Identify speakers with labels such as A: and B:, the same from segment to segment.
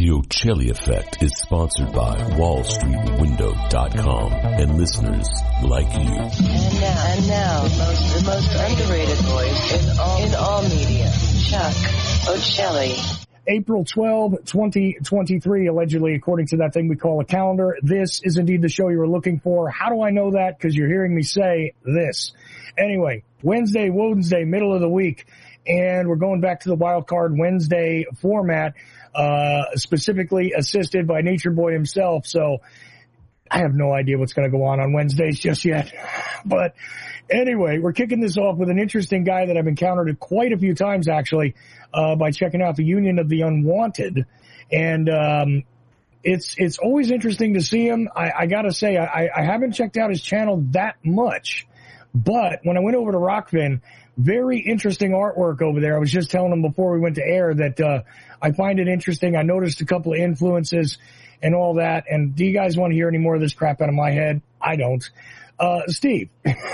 A: The Ocelli Effect is sponsored by WallStreetWindow.com and listeners like you.
B: And now, the most underrated voice in all media, Chuck Ocelli.
C: April 12, 2023, allegedly, according to that thing we call a calendar. This is indeed the show you were looking for. How do I know that? Because you're hearing me say this. Anyway, Wednesday, middle of the week, and we're going back to the Wild Card Wednesday format, specifically assisted by Nature Boy himself. So I have no idea what's going to go on Wednesdays just yet. But anyway, we're kicking this off with an interesting guy that I've encountered quite a few times, actually, by checking out the Union of the Unwanted. And it's always interesting to see him. I got to say, I haven't checked out his channel that much. But when I went over to Rockfin, very interesting artwork over there. I was just telling him before we went to air that I find it interesting. I noticed a couple of influences and all that. And do you guys want to hear any more of this crap out of my head? I don't. Steve,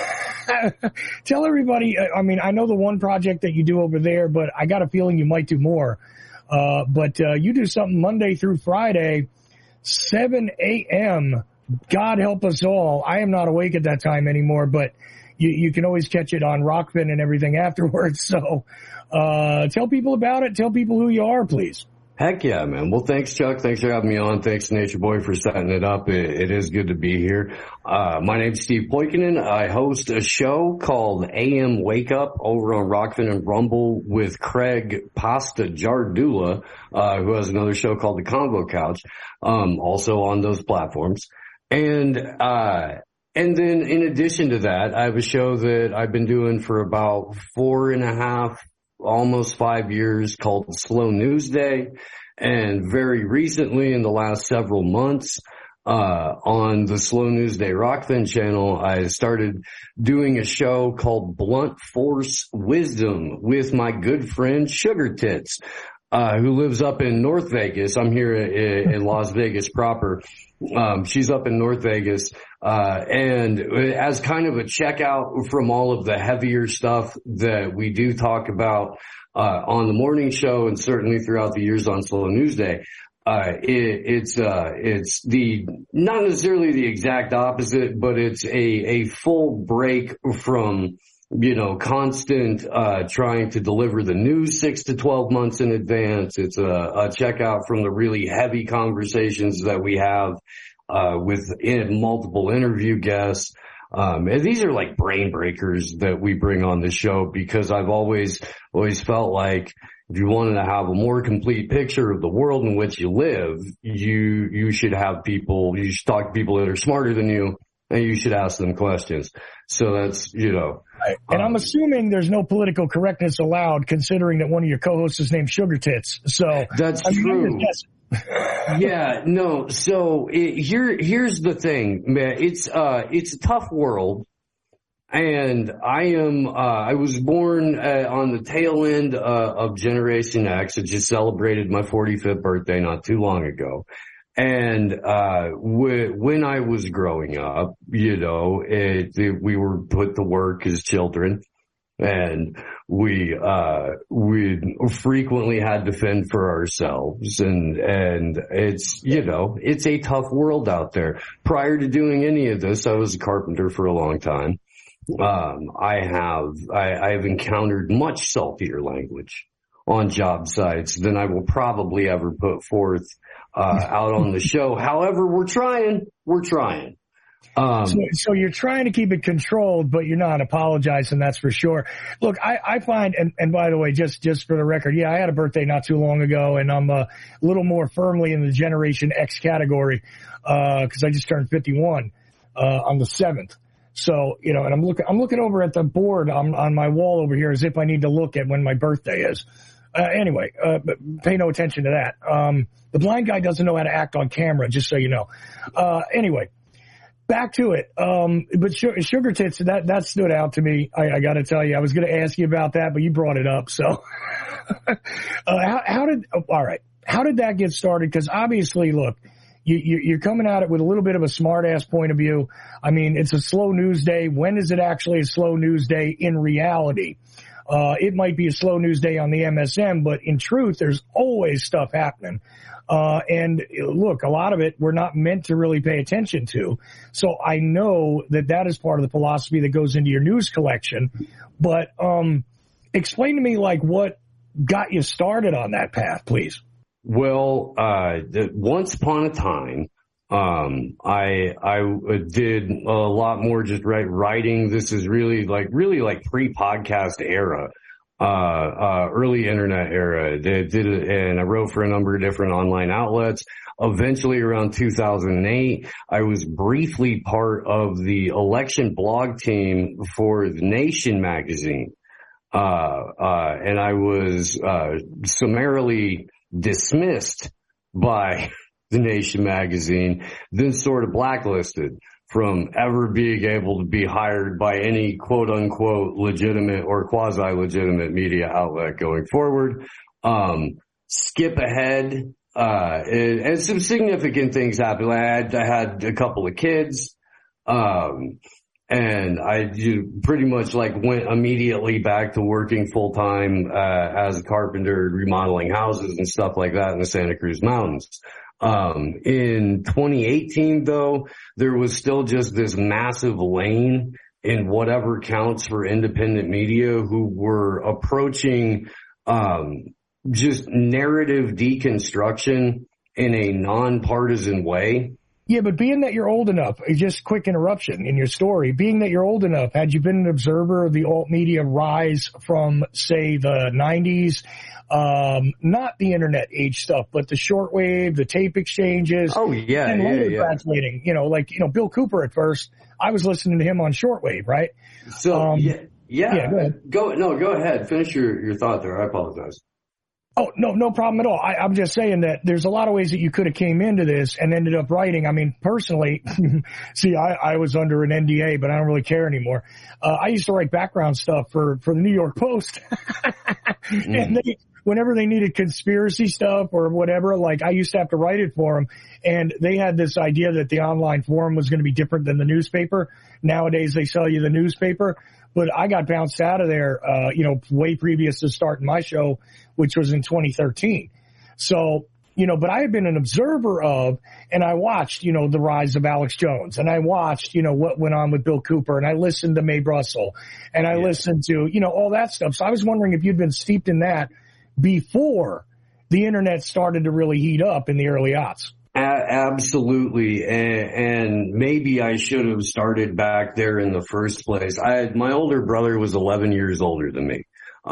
C: tell everybody, I mean, I know the one project that you do over there, but I got a feeling you might do more. But you do something Monday through Friday, 7 a.m. God help us all. I am not awake at that time anymore, but you can always catch it on Rockfin and everything afterwards. So tell people about it. Tell people who you are, please.
D: Heck yeah, man. Well, thanks, Chuck. Thanks for having me on. Thanks, Nature Boy, for setting it up. It is good to be here. My name's Steve Poikinen. I host a show called AM Wake Up over on Rockfin and Rumble with Craig Pasta Jardula, who has another show called The Convo Couch, also on those platforms. And then in addition to that, I have a show that I've been doing for about 4.5, almost 5 years called Slow News Day. And very recently, in the last several months, on the Slow News Day Rockfin channel, I started doing a show called Blunt Force Wisdom with my good friend Sugar Tits, who lives up in North Vegas. I'm here in Las Vegas proper. She's up in North Vegas, and as kind of a checkout from all of the heavier stuff that we do talk about, on the morning show and certainly throughout the years on Slow News Day, it's the, not necessarily the exact opposite, but it's a full break from, constant, trying to deliver the news 6 to 12 months in advance. It's a checkout from the really heavy conversations that we have, with multiple interview guests. And these are like brain breakers that we bring on the show because I've always felt like if you wanted to have a more complete picture of the world in which you live, you should talk to people that are smarter than you, and you should ask them questions. So that's,
C: And I'm assuming there's no political correctness allowed, considering that one of your co-hosts is named Sugar Tits. So
D: that's true. Yeah, no. So here's the thing, man. It's a tough world, and I was born on the tail end of Generation X. I just celebrated my 45th birthday not too long ago. And when I was growing up, we were put to work as children, and we frequently had to fend for ourselves, and it's a tough world out there. Prior to doing any of this, I was a carpenter for a long time. I have encountered much saltier language on job sites than I will probably ever put forth out on the show. However, we're trying.
C: So you're trying to keep it controlled, but you're not apologizing, that's for sure. Look, I find, and by the way, just for the record, yeah, I had a birthday not too long ago, and I'm a little more firmly in the Generation X category, because I just turned 51 on the 7th. So, and I'm looking over at the board on my wall over here as if I need to look at when my birthday is. Anyway, pay no attention to that. The blind guy doesn't know how to act on camera, just so you know. Anyway, back to it. But Sugar Tits, that stood out to me. I got to tell you, I was going to ask you about that, but you brought it up. So, how did that get started? Because obviously, look, you're coming at it with a little bit of a smart ass point of view. I mean, it's a slow news day. When is it actually a slow news day in reality? It might be a slow news day on the MSM, but in truth, there's always stuff happening. And look, a lot of it we're not meant to really pay attention to. So I know that is part of the philosophy that goes into your news collection. But explain to me, like, what got you started on that path, please.
D: Well, once upon a time, I did a lot more just writing. This is really like pre-podcast era. Early internet era. And I wrote for a number of different online outlets. Eventually around 2008, I was briefly part of the election blog team for The Nation magazine. And I was, summarily dismissed by The Nation magazine, then sort of blacklisted from ever being able to be hired by any quote unquote legitimate or quasi legitimate media outlet going forward. Skip ahead, and some significant things happened. I had a couple of kids, and I pretty much went immediately back to working full time, as a carpenter, remodeling houses and stuff like that in the Santa Cruz Mountains. In 2018 though, there was still just this massive lane in whatever counts for independent media who were approaching, just narrative deconstruction in a nonpartisan way.
C: Yeah, but being that you're old enough, just quick interruption in your story, being that you're old enough, had you been an observer of the alt media rise from, say, the 90s, not the internet age stuff, but the shortwave, the tape exchanges.
D: Oh, yeah,
C: and later graduating, Bill Cooper at first, I was listening to him on shortwave, right?
D: So,
C: yeah, go ahead.
D: Go ahead. Finish your thought there. I apologize.
C: Oh, no problem at all. I'm just saying that there's a lot of ways that you could have came into this and ended up writing. I mean, personally, see, I was under an NDA, but I don't really care anymore. I used to write background stuff for the New York Post. And whenever they needed conspiracy stuff or whatever, I used to have to write it for them. And they had this idea that the online forum was going to be different than the newspaper. Nowadays, they sell you the newspaper. But I got bounced out of there, way previous to starting my show, which was in 2013. So, but I had been an observer of, and I watched, the rise of Alex Jones, and I watched, what went on with Bill Cooper, and I listened to Mae Brussell, and I listened to, all that stuff. So I was wondering if you'd been steeped in that before the internet started to really heat up in the early aughts.
D: Absolutely. And maybe I should have started back there in the first place. My older brother was 11 years older than me.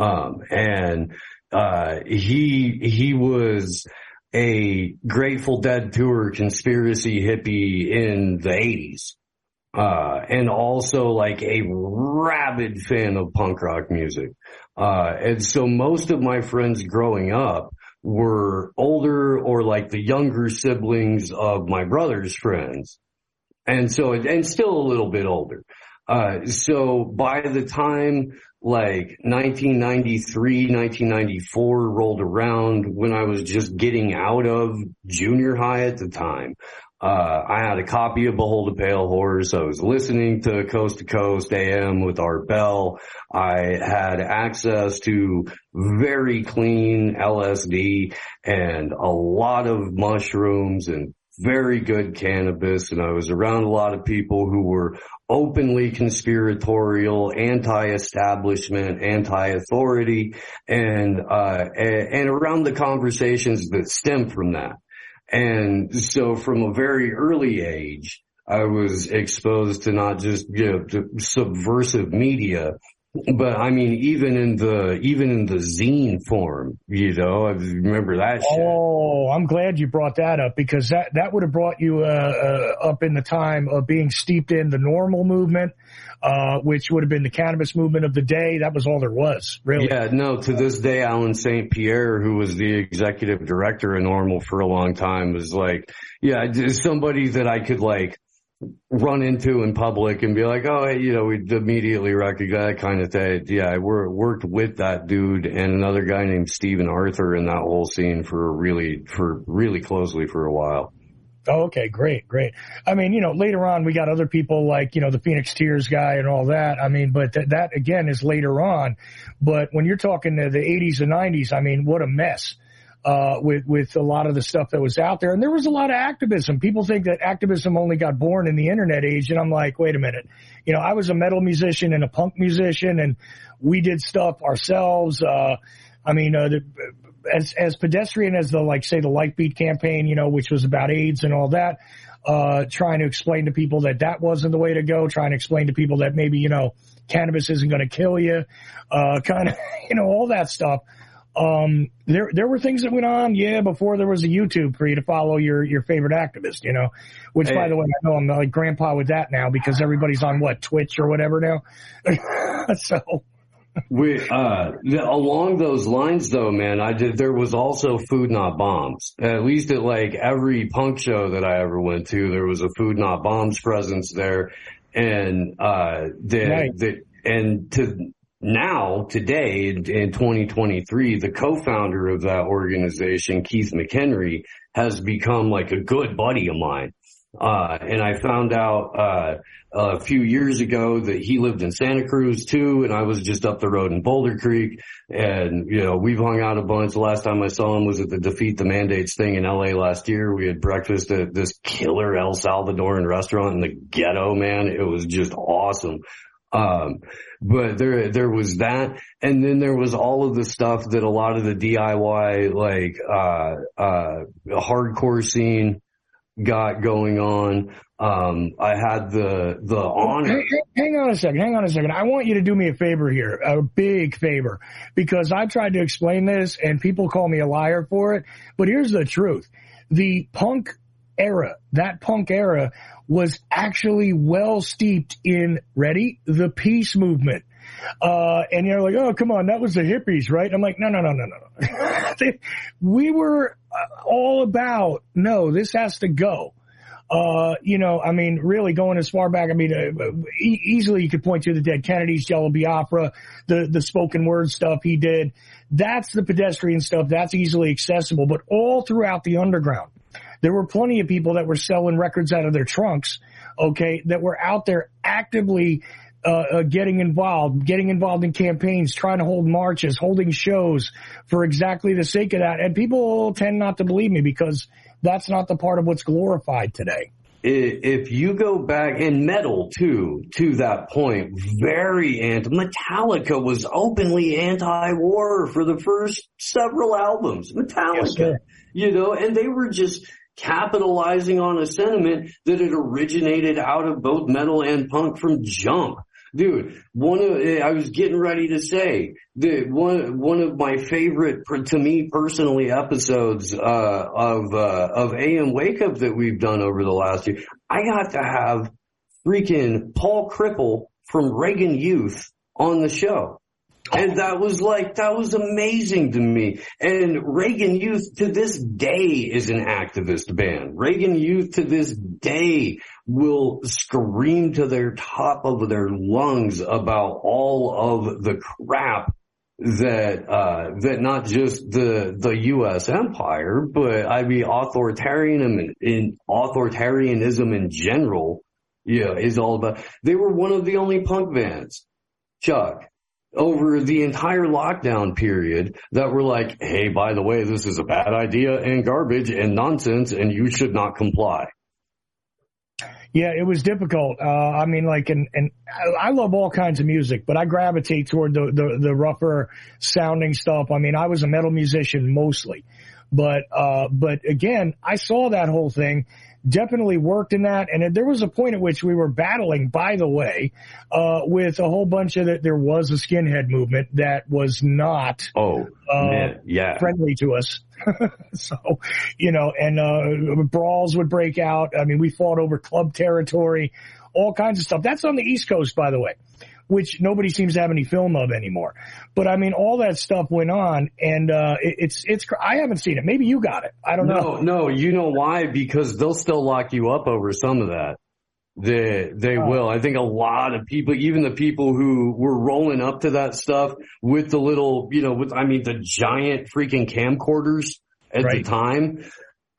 D: He was a Grateful Dead tour conspiracy hippie in the 80s. And also a rabid fan of punk rock music. And so most of my friends growing up were older or the younger siblings of my brother's friends. And still a little bit older. So by the time 1993, 1994 rolled around, when I was just getting out of junior high at the time, I had a copy of Behold a Pale Horse. I was listening to Coast AM with Art Bell. I had access to very clean LSD and a lot of mushrooms and very good cannabis. And I was around a lot of people who were openly conspiratorial, anti-establishment, anti-authority, and around the conversations that stemmed from that. And so from a very early age, I was exposed to not just, to subversive media, but I mean, even in the zine form, I remember that shit.
C: Oh, I'm glad you brought that up, because that would have brought you, up in the time of being steeped in the normal movement, which would have been the cannabis movement of the day. That was all there was, really.
D: Yeah, no, to this day, Alan St. Pierre, who was the executive director of Normal for a long time, was somebody that I could run into in public and be like, oh, hey, we'd immediately recognize that kind of thing. Yeah, I worked with that dude and another guy named Stephen Arthur in that whole scene for really closely for a while.
C: Oh, okay, great. I mean, later on we got other people like, the Phoenix Tears guy and all that. I mean, but that again is later on. But when you're talking to the 80s and 90s, I mean, what a mess. With a lot of the stuff that was out there. And there was a lot of activism. People think that activism only got born in the internet age. And I'm like, wait a minute. I was a metal musician and a punk musician, and we did stuff ourselves. As pedestrian as the Lightbeat campaign, which was about AIDS and all that, trying to explain to people that wasn't the way to go, trying to explain to people that maybe, cannabis isn't going to kill you, all that stuff. There were things that went on, before there was a YouTube for you to follow your favorite activist, which by the way, I know I'm like grandpa with that now because everybody's on Twitch or whatever now. So.
D: Along those lines though, man, there was also Food Not Bombs. At least at like every punk show that I ever went to, there was a Food Not Bombs presence there. And, today in 2023, the co-founder of that organization, Keith McHenry, has become like a good buddy of mine. And I found out, a few years ago that he lived in Santa Cruz too, and I was just up the road in Boulder Creek, and, we've hung out a bunch. The last time I saw him was at the Defeat the Mandates thing in LA last year. We had breakfast at this killer El Salvadoran restaurant in the ghetto, man. It was just awesome. But there was that, and then there was all of the stuff that a lot of the DIY, hardcore scene got going on. I had the honor.
C: Hang on a second. I want you to do me a favor here, a big favor, because I tried to explain this and people call me a liar for it. But here's the truth. The punk era was actually well steeped in, the peace movement. And you're like, oh, come on, that was the hippies, right? I'm like, no. We were all about, no, this has to go. Really going as far back, easily you could point to the Dead Kennedys, Jello Biafra, the spoken word stuff he did. That's the pedestrian stuff. That's easily accessible. But all throughout the underground, there were plenty of people that were selling records out of their trunks, that were out there actively getting involved in campaigns, trying to hold marches, holding shows for exactly the sake of that. And people tend not to believe me because that's not the part of what's glorified today.
D: If you go back in metal too, to that point, Metallica was openly anti-war for the first several albums. Metallica, and they were just capitalizing on a sentiment that had originated out of both metal and punk from jump. Dude, I was getting ready to say that one of my favorite, to me personally, episodes, of AM Wake Up that we've done over the last year, I got to have freaking Paul Cripple from Reagan Youth on the show. And that was amazing to me. And Reagan Youth to this day is an activist band. Reagan Youth to this day will scream to their top of their lungs about all of the crap that not just the U.S. empire, but authoritarianism in general, is all about. They were one of the only punk bands, Chuck, over the entire lockdown period that were like, hey, by the way, this is a bad idea and garbage and nonsense and you should not comply.
C: Yeah, it was difficult. And I love all kinds of music, but I gravitate toward the rougher sounding stuff. I was a metal musician mostly, but again, I saw that whole thing. Definitely worked in that. And there was a point at which we were battling, by the way, with a whole bunch of there was a skinhead movement that was not, friendly to us. So, and brawls would break out. We fought over club territory, all kinds of stuff. That's on the East Coast, by the way, which nobody seems to have any film of anymore. But all that stuff went on, and it's I haven't seen it. Maybe you got it. I don't know.
D: No, you know why? Because they'll still lock you up over some of that. They will. I think a lot of people, even the people who were rolling up to that stuff with the little, the giant freaking camcorders at the time.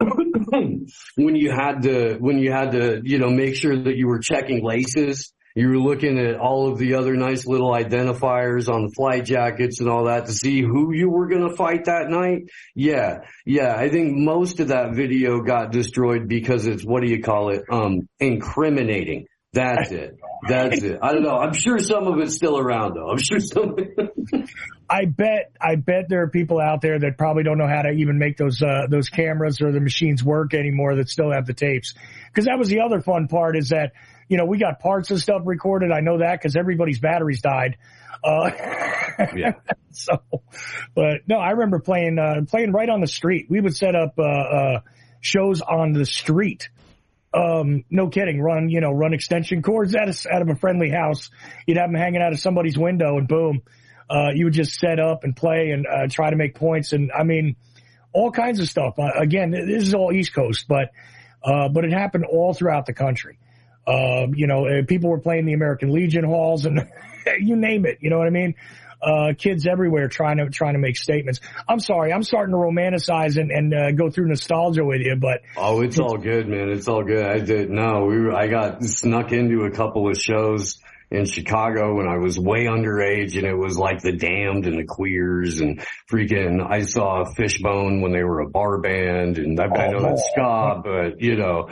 D: when you had to, you know, make sure that you were checking laces. You were looking at all of the other nice little identifiers on the flight jackets and all that to see who you were going to fight that night. Yeah. I think most of that video got destroyed because it's, what do you call it? Incriminating. That's it. I don't know. I'm sure some of it's still around though. I'm sure some.
C: I bet there are people out there that probably don't know how to even make those cameras or the machines work anymore that still have the tapes. Cause that was the other fun part, is that, you know, we got parts of stuff recorded. I know that because everybody's batteries died. Yeah. So, but no, I remember playing right on the street. We would set up, shows on the street. No kidding. Run extension cords out of a friendly house. You'd have them hanging out of somebody's window, and boom, you would just set up and play and try to make points. And I mean, all kinds of stuff. Again, this is all East Coast, but it happened all throughout the country. People were playing the American Legion halls and you name it. You know what I mean? Kids everywhere trying to make statements. I'm sorry, I'm starting to romanticize and go through nostalgia with you, but.
D: Oh, it's all good, man. It's all good. I got snuck into a couple of shows in Chicago when I was way underage, and it was like the Damned and the Queers, and freaking, I saw Fishbone when they were a bar band, and I know that's ska, but you know,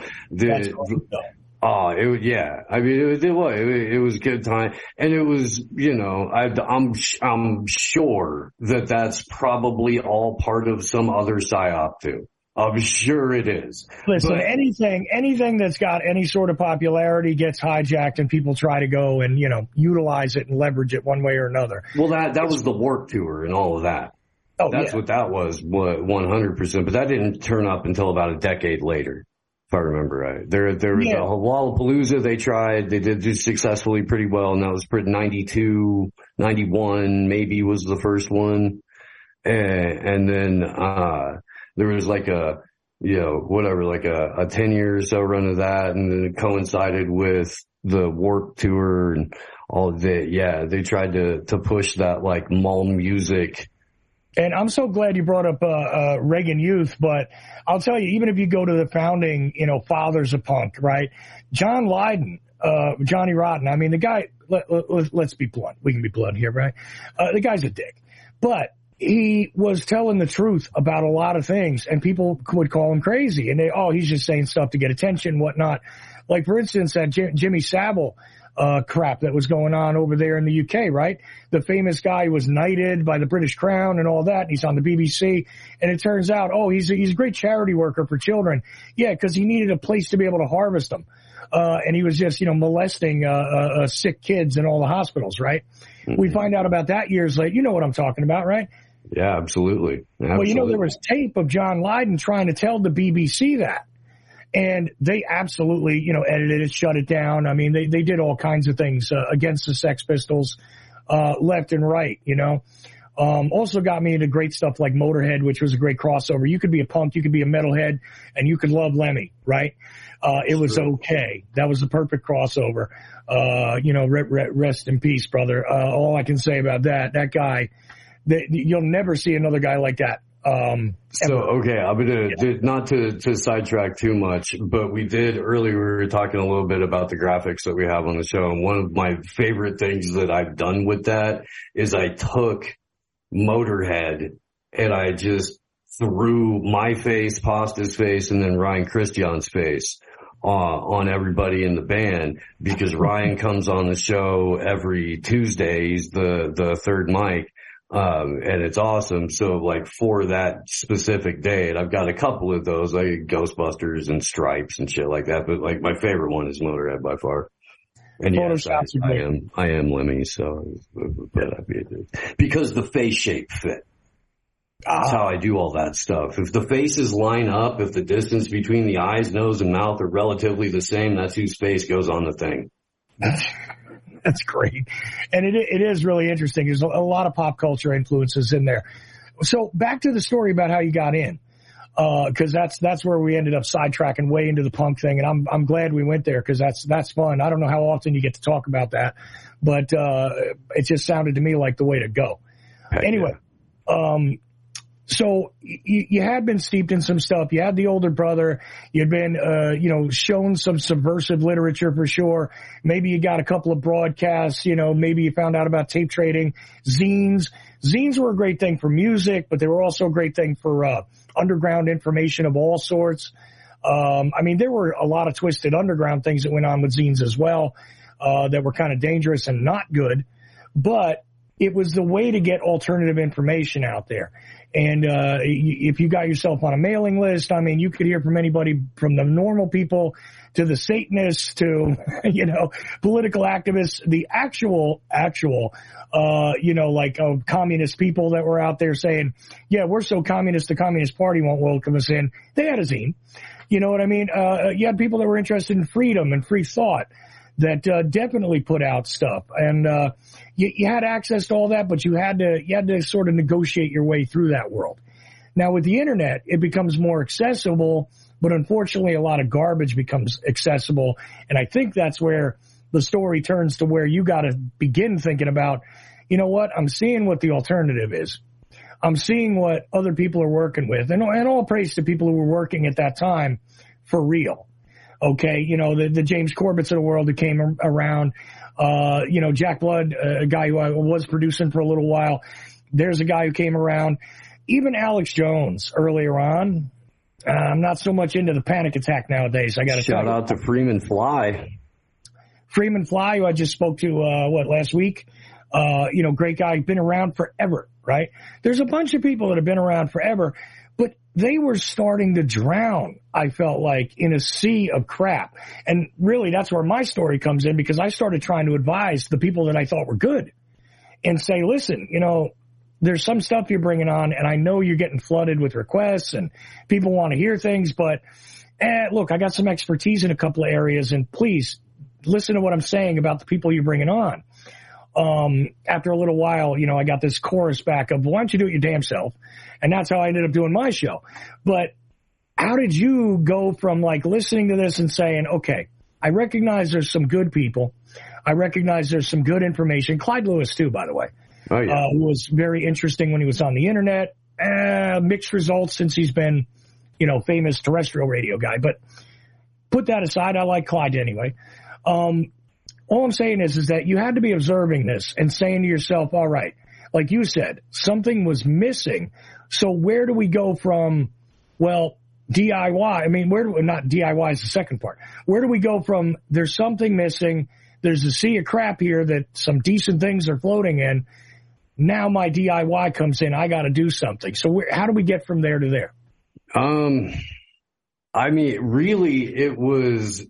D: I mean, it was a good time. And it was, you know, I'm sure that that's probably all part of some other psyop too. I'm sure it is.
C: Listen, anything that's got any sort of popularity gets hijacked, and people try to go and, you know, utilize it and leverage it one way or another.
D: Well, that was the Warped Tour and all of that. Oh, that's what that was, 100%. But that didn't turn up until about a decade later, if I remember right. There was a Lollapalooza they tried. They did do successfully pretty well, and that was 92, 91 maybe was the first one. And then, there was like a 10 year or so run of that, and then it coincided with the Warped Tour and all of that. Yeah, they tried to push that like mall music.
C: And I'm so glad you brought up Reagan Youth, but I'll tell you, even if you go to the founding, you know, fathers of punk, right? John Lydon, Johnny Rotten. I mean, the guy. Let's be blunt. We can be blunt here, right? The guy's a dick, but he was telling the truth about a lot of things, and people would call him crazy, and he's just saying stuff to get attention, whatnot. Like, for instance, that Jimmy Savile crap that was going on over there in the UK, right? The famous guy who was knighted by the British Crown and all that, and he's on the BBC, and it turns out, he's a great charity worker for children. Yeah, because he needed a place to be able to harvest them. And he was just, you know, molesting sick kids in all the hospitals, right? Mm-hmm. We find out about that years later. You know what I'm talking about, right?
D: Yeah, absolutely.
C: Well, you know, there was tape of John Lydon trying to tell the BBC that. And they absolutely, you know, edited it, shut it down. I mean, they did all kinds of things against the Sex Pistols, left and right, you know. Also got me into great stuff like Motorhead, which was a great crossover. You could be a punk, you could be a metalhead, and you could love Lemmy, right? It was okay. That was the perfect crossover. Rest in peace, brother. All I can say about that guy, you'll never see another guy like that.
D: Okay, I'm gonna not to sidetrack too much, but we did earlier. We were talking a little bit about the graphics that we have on the show, and one of my favorite things that I've done with that is I took Motorhead and I just threw my face, Pasta's face, and then Ryan Christian's face on everybody in the band, because Ryan comes on the show every Tuesday. He's the third mic. And it's awesome. So like for that specific day, and I've got a couple of those, like Ghostbusters and Stripes and shit like that. But like my favorite one is Motorhead by far. And yes, I am Lemmy. So, because the face shape fit. That's how I do all that stuff. If the faces line up, if the distance between the eyes, nose, and mouth are relatively the same, that's whose face goes on the thing.
C: That's great. And it is really interesting. There's a lot of pop culture influences in there. So back to the story about how you got in. Cause that's where we ended up sidetracking way into the punk thing. And I'm glad we went there, cause that's fun. I don't know how often you get to talk about that, but, it just sounded to me like the way to go. Anyway, So you had been steeped in some stuff. You had the older brother. You'd been, shown some subversive literature for sure. Maybe you got a couple of broadcasts, maybe you found out about tape trading, zines. Zines were a great thing for music, but they were also a great thing for, underground information of all sorts. There were a lot of twisted underground things that went on with zines as well, that were kind of dangerous and not good, but it was the way to get alternative information out there. And if you got yourself on a mailing list, you could hear from anybody from the normal people to the Satanists to, political activists, the actual, communist people that were out there saying, yeah, we're so communist, the Communist Party won't welcome us in. They had a zine. You know what I mean? You had people that were interested in freedom and free thought that definitely put out stuff. And you had access to all that, but you had to sort of negotiate your way through that world. Now, with the Internet, it becomes more accessible, but unfortunately, a lot of garbage becomes accessible. And I think that's where the story turns to where you got to begin thinking about, you know what, I'm seeing what the alternative is. I'm seeing what other people are working with. And all praise to people who were working at that time for real. Okay, the James Corbetts of the world who came around, Jack Blood, a guy who I was producing for a little while. There's a guy who came around. Even Alex Jones earlier on. I'm not so much into the panic attack nowadays. I got to
D: shout out to Freeman Fly.
C: Freeman Fly, who I just spoke to, last week. Great guy, been around forever, right? There's a bunch of people that have been around forever, but they were starting to drown, I felt like, in a sea of crap. And really, that's where my story comes in, because I started trying to advise the people that I thought were good and say, listen, there's some stuff you're bringing on, and I know you're getting flooded with requests and people want to hear things, but look, I got some expertise in a couple of areas, and please listen to what I'm saying about the people you're bringing on. After a little while, I got this chorus back of, why don't you do it your damn self? And that's how I ended up doing my show. But how did you go from listening to this and saying, okay, I recognize there's some good people. I recognize there's some good information. Clyde Lewis too, by the way.
D: Oh, yeah.
C: Was very interesting when he was on the internet. Mixed results since he's been, famous terrestrial radio guy. But put that aside. I like Clyde anyway. All I'm saying is that you had to be observing this and saying to yourself, all right, like you said, something was missing. So where do we go from, DIY? Not DIY is the second part. Where do we go from there's something missing, there's a sea of crap here that some decent things are floating in, now my DIY comes in, I got to do something. So how do we get from there to there?
D: Really, it was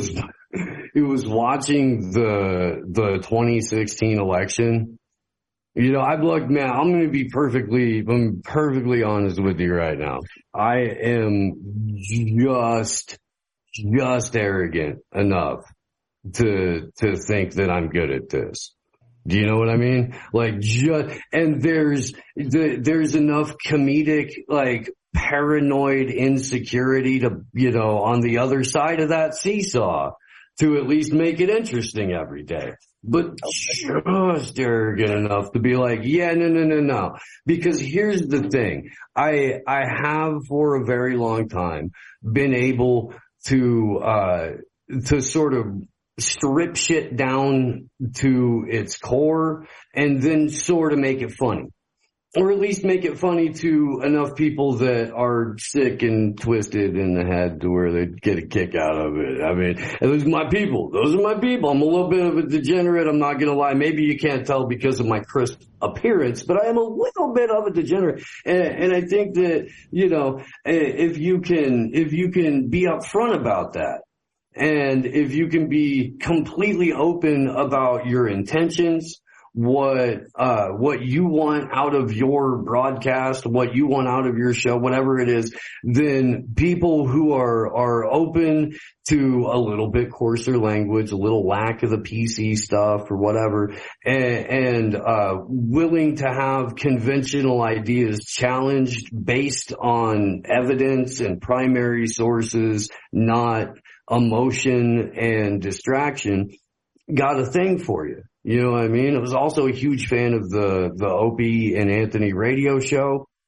D: watching the 2016 election. I'm going to be perfectly honest with you right now. I am just arrogant enough to think that I'm good at this. Do you know what I mean? And there's enough comedic, paranoid insecurity to, on the other side of that seesaw to at least make it interesting every day. But just arrogant enough to be like, yeah, no. Because here's the thing. I have for a very long time been able to sort of strip shit down to its core and then sort of make it funny. Or at least make it funny to enough people that are sick and twisted in the head to where they get a kick out of it. Those are my people. I'm a little bit of a degenerate. I'm not going to lie. Maybe you can't tell because of my crisp appearance, but I am a little bit of a degenerate. And I think that, if you can be upfront about that, and if you can be completely open about your intentions, what you want out of your broadcast, what you want out of your show, whatever it is, then people who are open to a little bit coarser language, a little lack of the PC stuff or whatever, and willing to have conventional ideas challenged based on evidence and primary sources, not emotion and distraction, got a thing for you. You know what I mean? I was also a huge fan of the Opie and Anthony radio show.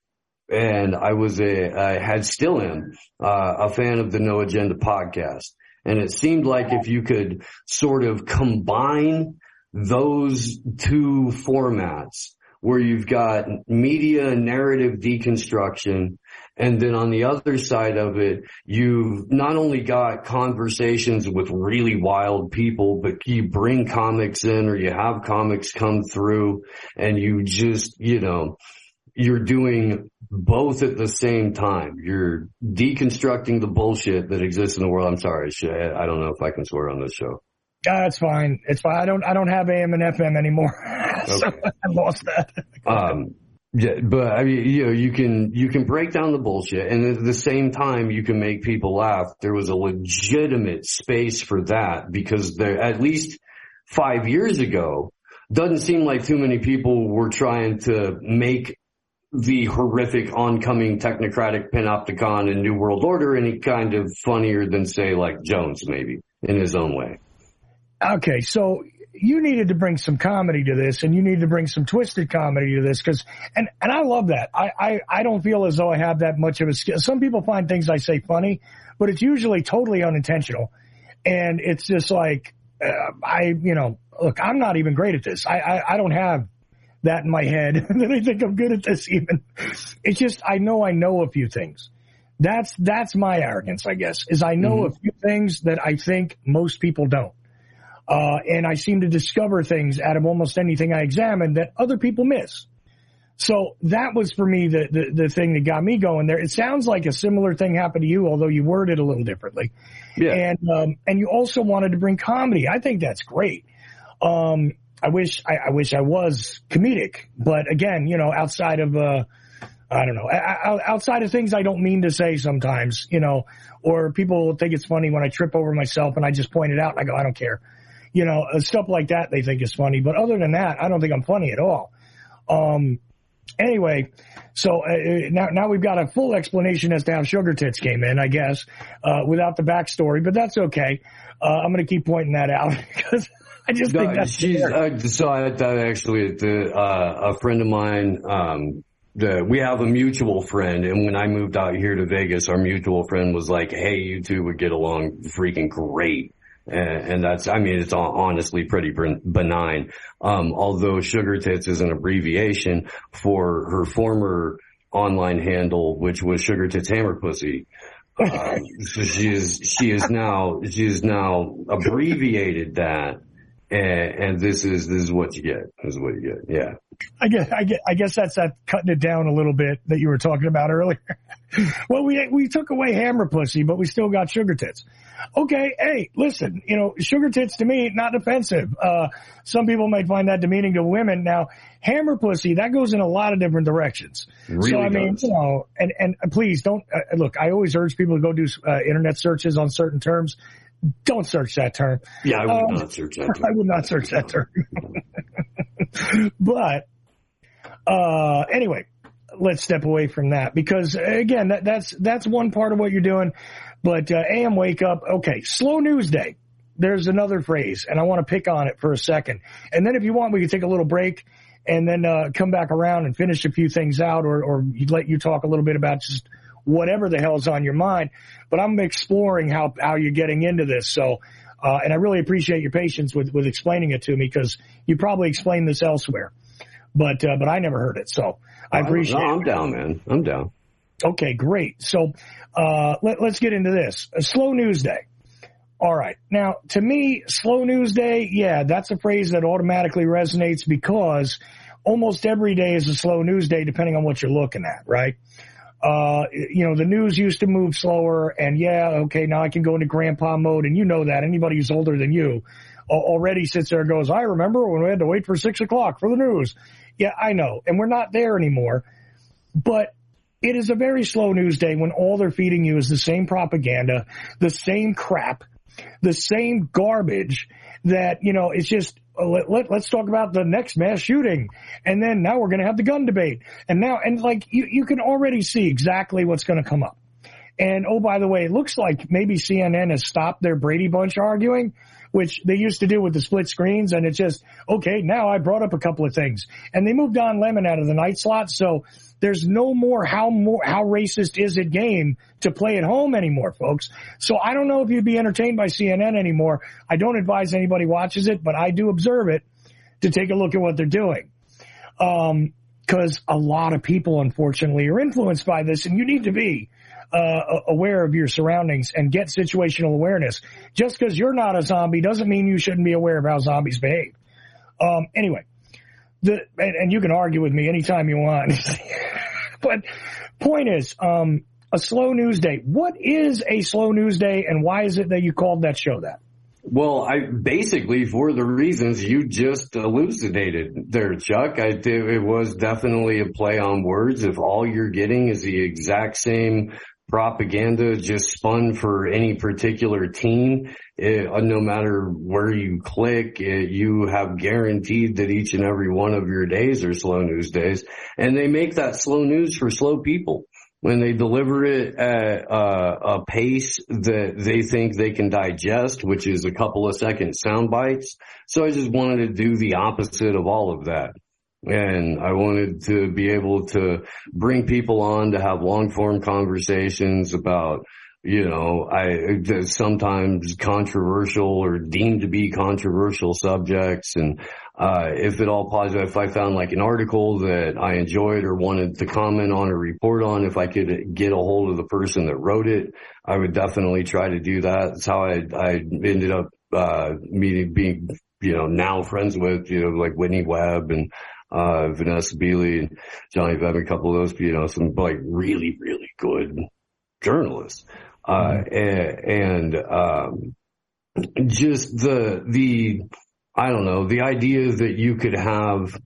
D: and I still am a fan of the No Agenda podcast. And it seemed like if you could sort of combine those two formats where you've got media and narrative deconstruction, and then on the other side of it, you've not only got conversations with really wild people, but you bring comics in, or you have comics come through, and you just, you're doing both at the same time. You're deconstructing the bullshit that exists in the world. I'm sorry. I don't know if I can swear on this show.
C: It's fine. It's fine. I don't have AM and FM anymore. So
D: Okay.
C: I lost that.
D: Yeah, but I mean, you can break down the bullshit, and at the same time, you can make people laugh. There was a legitimate space for that, because there, at least 5 years ago, doesn't seem like too many people were trying to make the horrific oncoming technocratic panopticon and New World Order any kind of funnier than, say, like Jones, maybe, in his own way.
C: Okay, so you needed to bring some comedy to this, and you need to bring some twisted comedy to this, and I love that. I don't feel as though I have that much of a skill. Some people find things I say funny, but it's usually totally unintentional. And it's just like, look, I'm not even great at this. I don't have that in my head that I think I'm good at this even. It's just, I know a few things. That's my arrogance, I guess, is I know a few things that I think most people don't. And I seem to discover things out of almost anything I examine that other people miss. So that was for me the thing that got me going there. It sounds like a similar thing happened to you, although you worded it a little differently. Yeah. And you also wanted to bring comedy. I think that's great. I wish I was comedic, but again, outside of, I don't know, outside of things I don't mean to say sometimes, or people think it's funny when I trip over myself and I just point it out and I go, I don't care. Stuff like that they think is funny. But other than that, I don't think I'm funny at all. Anyway, so now we've got a full explanation as to how Sugar Tits came in, I guess, without the backstory. But that's okay. I'm going to keep pointing that out because I just think that's
D: so I thought actually a friend of mine, we have a mutual friend, and when I moved out here to Vegas, our mutual friend was like, hey, you two would get along freaking great. And that's, I mean, it's honestly pretty benign. Although Sugar Tits is an abbreviation for her former online handle, which was Sugar Tits Hammer Pussy. So she is now abbreviated that. And this is what you get. This is what you get. Yeah.
C: I guess that's that cutting it down a little bit that you were talking about earlier. Well, we took away Hammer Pussy, but we still got Sugar Tits. Okay. Hey, listen, Sugar Tits to me, not offensive. Some people might find that demeaning to women. Now, Hammer Pussy, that goes in a lot of different directions.
D: Really
C: so, I mean,
D: does.
C: and please don't, look, I always urge people to go do, internet searches on certain terms. Don't search that term.
D: Yeah, I would not search that term.
C: I would not search that term. But anyway, let's step away from that because again, that's one part of what you're doing. But AM Wake Up, okay, slow news day. There's another phrase, and I want to pick on it for a second. And then if you want, we can take a little break and then come back around and finish a few things out, or let you talk a little bit about just whatever the hell's on your mind. But I'm exploring how you're getting into this. So, and I really appreciate your patience with explaining it to me because you probably explained this elsewhere, but I never heard it. So I appreciate it.
D: I'm down, man. I'm down.
C: Okay, great. So, let's get into this. A slow news day. All right. Now, to me, slow news day, yeah, that's a phrase that automatically resonates because almost every day is a slow news day depending on what you're looking at, right? The news used to move slower and okay, now I can go into grandpa mode and that anybody who's older than you already sits there and goes, I remember when we had to wait for 6 o'clock for the news. Yeah, I know. And we're not there anymore, but it is a very slow news day when all they're feeding you is the same propaganda, the same crap, the same garbage that, it's just, let's talk about the next mass shooting. And then now we're going to have the gun debate. And you can already see exactly what's going to come up. And, oh, by the way, it looks like maybe CNN has stopped their Brady Bunch arguing, which they used to do with the split screens. And it's just, okay, now I brought up a couple of things. And they moved Don Lemon out of the night slot. So there's no more how racist is it game to play at home anymore, folks. So I don't know if you'd be entertained by CNN anymore. I don't advise anybody watches it, but I do observe it to take a look at what they're doing. Because a lot of people, unfortunately, are influenced by this, and you need to be aware of your surroundings and get situational awareness. Just because you're not a zombie doesn't mean you shouldn't be aware of how zombies behave. Anyway, and you can argue with me anytime you want. But point is, a slow news day. What is a slow news day, and why is it that you called that show that?
D: Well, basically for the reasons you just elucidated there, Chuck. It was definitely a play on words. If all you're getting is the exact same propaganda just spun for any particular team, no matter where you click, you have guaranteed that each and every one of your days are slow news days. And they make that slow news for slow people. When they deliver it at a pace that they think they can digest, which is a couple of second sound bites. So I just wanted to do the opposite of all of that. And I wanted to be able to bring people on to have long form conversations about, sometimes controversial or deemed to be controversial subjects. And if at all positive, if I found like an article that I enjoyed or wanted to comment on or report on, if I could get a hold of the person that wrote it, I would definitely try to do that. That's how I ended up being now friends with, like Whitney Webb and Vanessa Beeley and Johnny Webb, a couple of those, some like really, really good journalists. Just the I don't know, the idea that you could have,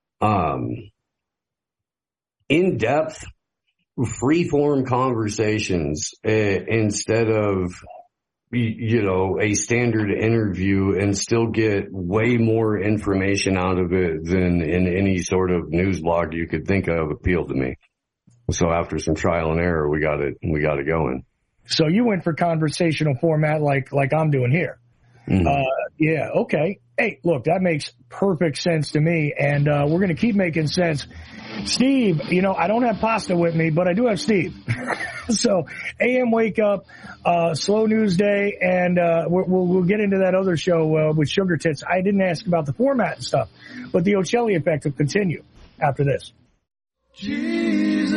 D: in-depth, free-form conversations, instead of, a standard interview and still get way more information out of it than in any sort of news blog you could think of appealed to me. So after some trial and error, we got it going.
C: So you went for conversational format like I'm doing here. Mm-hmm. Yeah. Okay. Hey, look, that makes perfect sense to me. And, we're going to keep making sense. Steve, I don't have pasta with me, but I do have Steve. So AM Wake Up, slow news day. And, we'll get into that other show, with Sugar Tits. I didn't ask about the format and stuff, but the Ocelli effect will continue after this.
E: Jesus.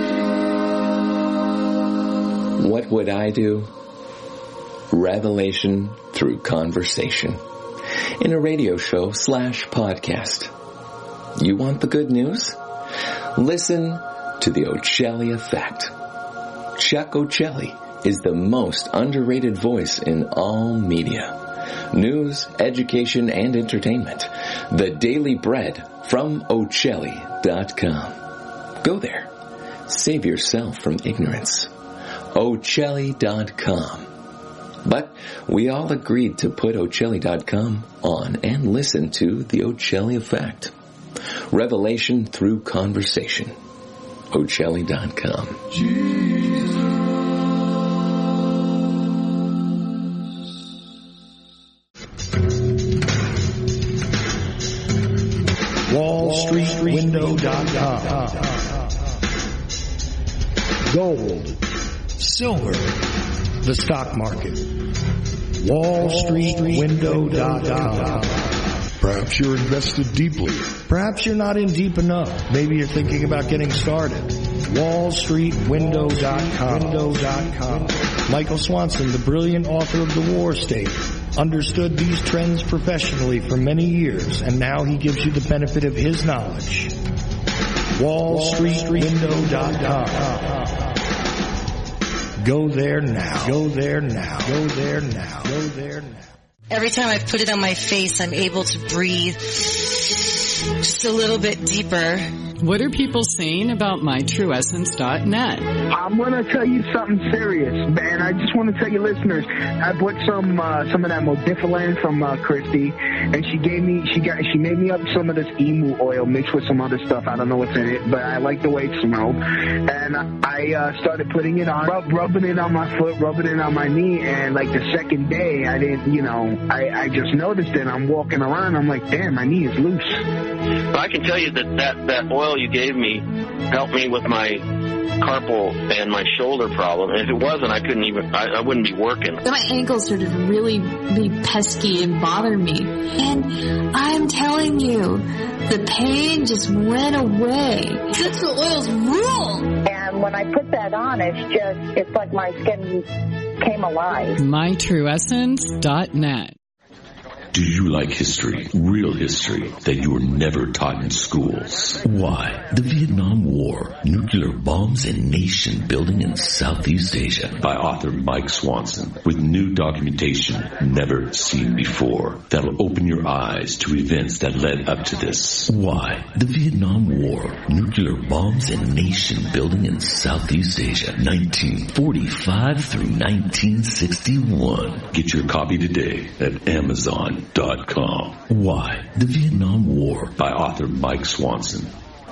E: What would I do? Revelation through conversation. In a radio show / podcast. You want the good news? Listen to the Ocelli Effect. Chuck Ocelli is the most underrated voice in all media. News, education, and entertainment. The Daily Bread from Ocelli.com. Go there. Save yourself from ignorance. Ocelli.com. But we all agreed to put Ocelli.com on and listen to the Ocelli Effect. Revelation through conversation. Ocelli.com.
C: WallStreetWindow.com. Gold, silver, the stock market. WallStreetWindow.com.
F: Perhaps you're invested deeply.
C: Perhaps you're not in deep enough. Maybe you're thinking about getting started. WallStreetWindow.com. Michael Swanson, the brilliant author of The War State, understood these trends professionally for many years, and now he gives you the benefit of his knowledge. WallStreetWindow.com. Go there now. Go there now. Go there now. Go there now.
G: Every time I put it on my face, I'm able to breathe just a little bit deeper. What are people saying about mytrueessence.net?
H: I'm going to tell you something serious, man. I just want to tell you listeners, I bought some of that Modifilan from Christy, and she made me up some of this emu oil mixed with some other stuff. I don't know what's in it, but I like the way it smelled. And I started putting it on, rubbing it on my foot, rubbing it on my knee, and like the second day, I didn't, I just noticed it. I'm walking around, I'm like, damn, my knee is loose.
I: Well, I can tell you that oil you gave me helped me with my carpal and my shoulder problem. And if it wasn't, I wouldn't be working.
J: My ankles started to really be pesky and bother me. And I'm telling you, the pain just went away. Cooksville oils rule!
K: And when I put that on, it's like my skin came alive.
G: mytrueessence.net.
A: Do you like history, real history, that you were never taught in schools? Why? The Vietnam War, nuclear bombs and nation building in Southeast Asia, by author Mike Swanson, with new documentation never seen before that'll open your eyes to events that led up to this. Why? The Vietnam War, nuclear bombs and nation building in Southeast Asia, 1945 through 1961. Get your copy today at Amazon.com. Why? The Vietnam War, by author Mike Swanson.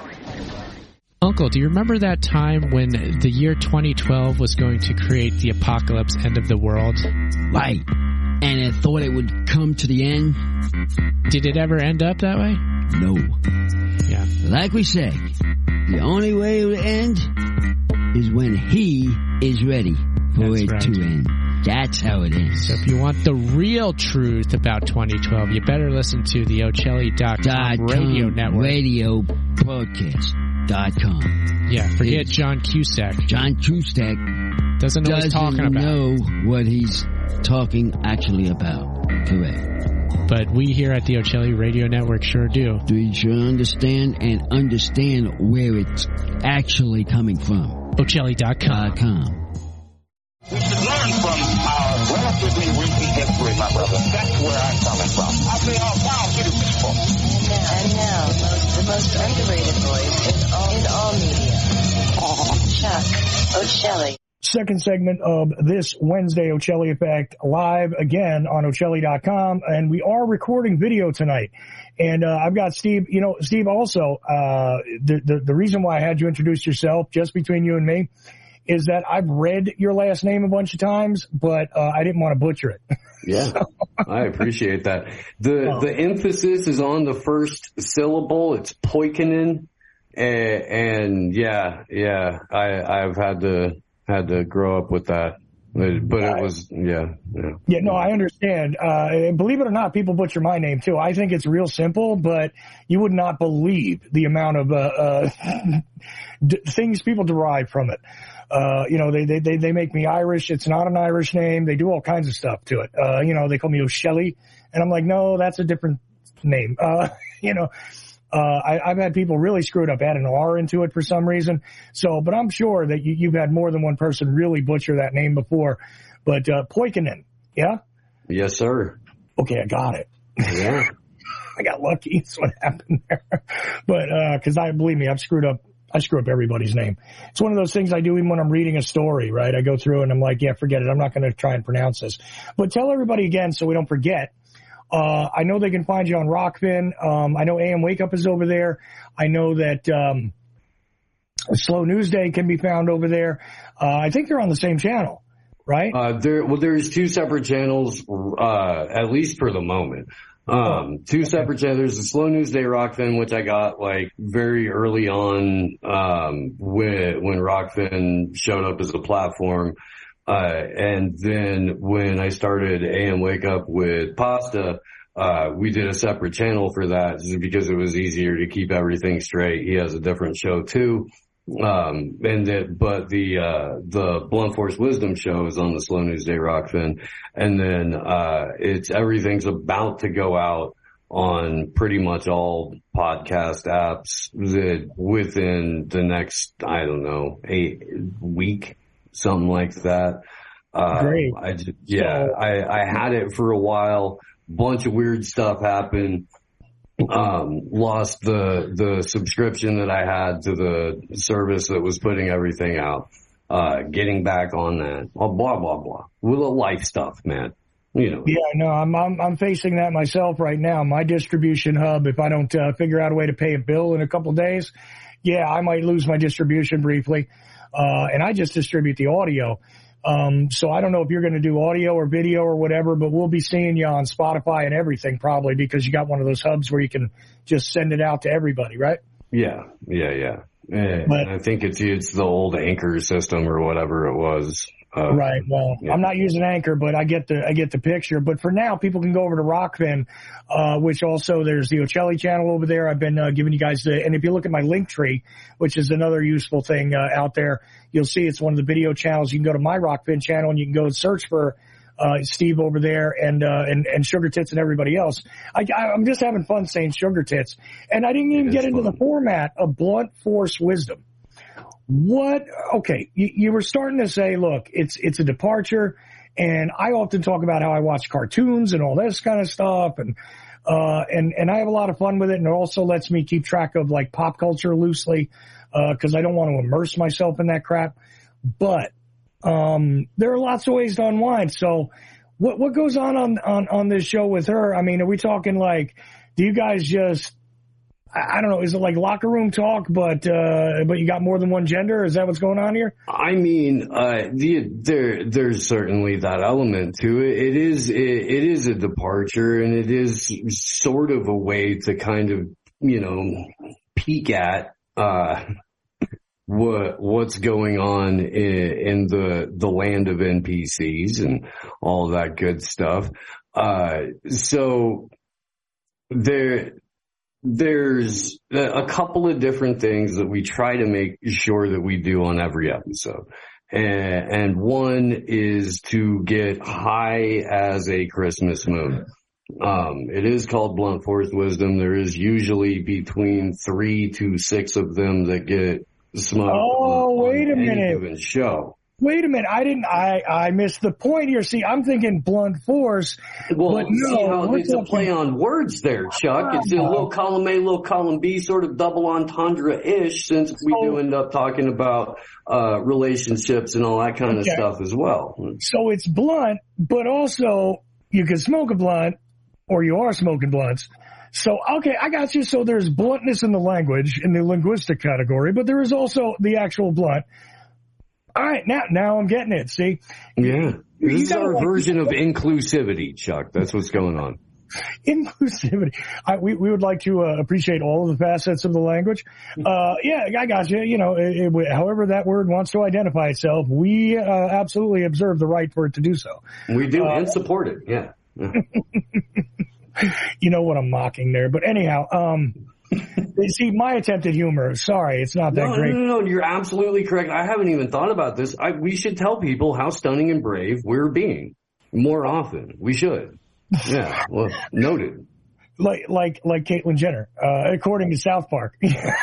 L: Uncle, do you remember that time when the year 2012 was going to create the apocalypse, end of the world?
M: Right. And it thought it would come to the end?
L: Did it ever end up that way?
M: No.
L: Yeah.
M: Like we say, the only way it will end is when he is ready for it to end. That's how it is.
L: So if you want the real truth about 2012, you better listen to the Ocelli.com radio network.
M: Radio broadcast.com.
L: Yeah, forget John Cusack.
M: John Cusack
L: doesn't know what he's talking about.
M: Doesn't know what he's talking actually about. Correct.
L: But we here at the Ocelli Radio Network sure do.
M: We sure understand and understand where it's actually coming from.
L: Ocelli.com.
N: We should learn from our relatively recent history, my brother. That's where I'm coming from. I say, wow, get it people.
B: And now, the most underrated voice in all media. Chuck Ocelli.
C: Second segment of this Wednesday Ocelli Effect live again on Ocelli.com. And we are recording video tonight. And I've got Steve. Steve, also, the reason why I had you introduce yourself, just between you and me, is that I've read your last name a bunch of times, but I didn't want to butcher it.
D: Yeah, I appreciate that. The emphasis is on the first syllable. It's Poikinen, and I've had to grow up with that. But it was, yeah.
C: Yeah, no, I understand. Believe it or not, people butcher my name too. I think it's real simple, but you would not believe the amount of things people derive from it. They make me Irish. It's not an Irish name. They do all kinds of stuff to it. They call me Ocelli, and I'm like, no, that's a different name. I've had people really screwed up, add an R into it for some reason. So, but I'm sure that you've had more than one person really butcher that name before. But Poikinen, yeah?
D: Yes, sir.
C: Okay, I got it.
D: Yeah.
C: I got lucky. That's what happened there. But because believe me, I screw up everybody's name. It's one of those things I do even when I'm reading a story, right? I go through and I'm like, yeah, forget it. I'm not going to try and pronounce this. But tell everybody again so we don't forget. I know they can find you on Rockfin. I know AM Wake Up is over there. I know that Slow News Day can be found over there. I think they're on the same channel, right?
D: There's two separate channels, at least for the moment. Two separate channels. There's the Slow News Day Rockfin, which I got like very early on, when Rockfin showed up as a platform. And then when I started AM Wake Up with Pasta, we did a separate channel for that because it was easier to keep everything straight. He has a different show too. But the Blunt Force Wisdom show is on the Slow News Day Rockfin. And then, everything's about to go out on pretty much all podcast apps within the next, 8 week. Something like that.
C: Great.
D: I had it for a while. Bunch of weird stuff happened. lost the subscription that I had to the service that was putting everything out. Getting back on that, blah blah blah, with the life stuff, man. You know. Yeah,
C: no, I'm facing that myself right now. My distribution hub, if I don't figure out a way to pay a bill in a couple of days, yeah, I might lose my distribution briefly. And I just distribute the audio. So I don't know if you're going to do audio or video or whatever, but we'll be seeing you on Spotify and everything probably, because you got one of those hubs where you can just send it out to everybody, right?
D: Yeah. But I think it's the old Anchor system or whatever it was.
C: Right. Well, yeah. I'm not using Anchor, but I get the picture. But for now, people can go over to Rockfin, which also there's the Ocelli channel over there. I've been giving you guys and if you look at my link tree, which is another useful thing out there, you'll see it's one of the video channels. You can go to my Rockfin channel and you can go and search for Steve over there and Sugar Tits and everybody else. I'm just having fun saying Sugar Tits, and I didn't even get into the format of Blunt Force Wisdom. What? Okay, you were starting to say, look, it's a departure, and I often talk about how I watch cartoons and all this kind of stuff, and I have a lot of fun with it, and it also lets me keep track of like pop culture loosely, because I don't want to immerse myself in that crap. But there are lots of ways to unwind. So what goes on this show with her? I mean, are we talking like, do you guys just, I don't know, is it like locker room talk, but you got more than one gender? Is that what's going on here?
D: I mean, there's certainly that element to it. It is a departure, and it is sort of a way to kind of, peek at, what's going on in the land of NPCs and all that good stuff. So there's a couple of different things that we try to make sure that we do on every episode. And one is to get high as a Christmas moon. It is called Blunt Force Wisdom. There is usually between 3 to 6 of them that get smoked on any given show.
C: Wait a minute. I missed the point here. See, I'm thinking Blunt Force.
D: Well,
C: but no,
D: it's a play on words there, Chuck. It's a little column A, little column B, sort of double entendre-ish, since we do end up talking about relationships and all that kind of stuff as well.
C: So it's blunt, but also you can smoke a blunt, or you are smoking blunts. So, okay, I got you. So there's bluntness in the language, in the linguistic category, but there is also the actual blunt. All right, now I'm getting it, see?
D: Yeah. This is our version of inclusivity, Chuck. That's what's going on.
C: Inclusivity. We would like to appreciate all of the facets of the language. Yeah, I got you. However that word wants to identify itself, we absolutely observe the right for it to do so.
D: We do, and support it, yeah.
C: You know what I'm mocking there. But anyhow, see, my attempt at humor, sorry, it's not that great.
D: No, you're absolutely correct. I haven't even thought about this. We should tell people how stunning and brave we're being more often. We should. Yeah, well, noted.
C: Like Caitlyn Jenner, according to South Park.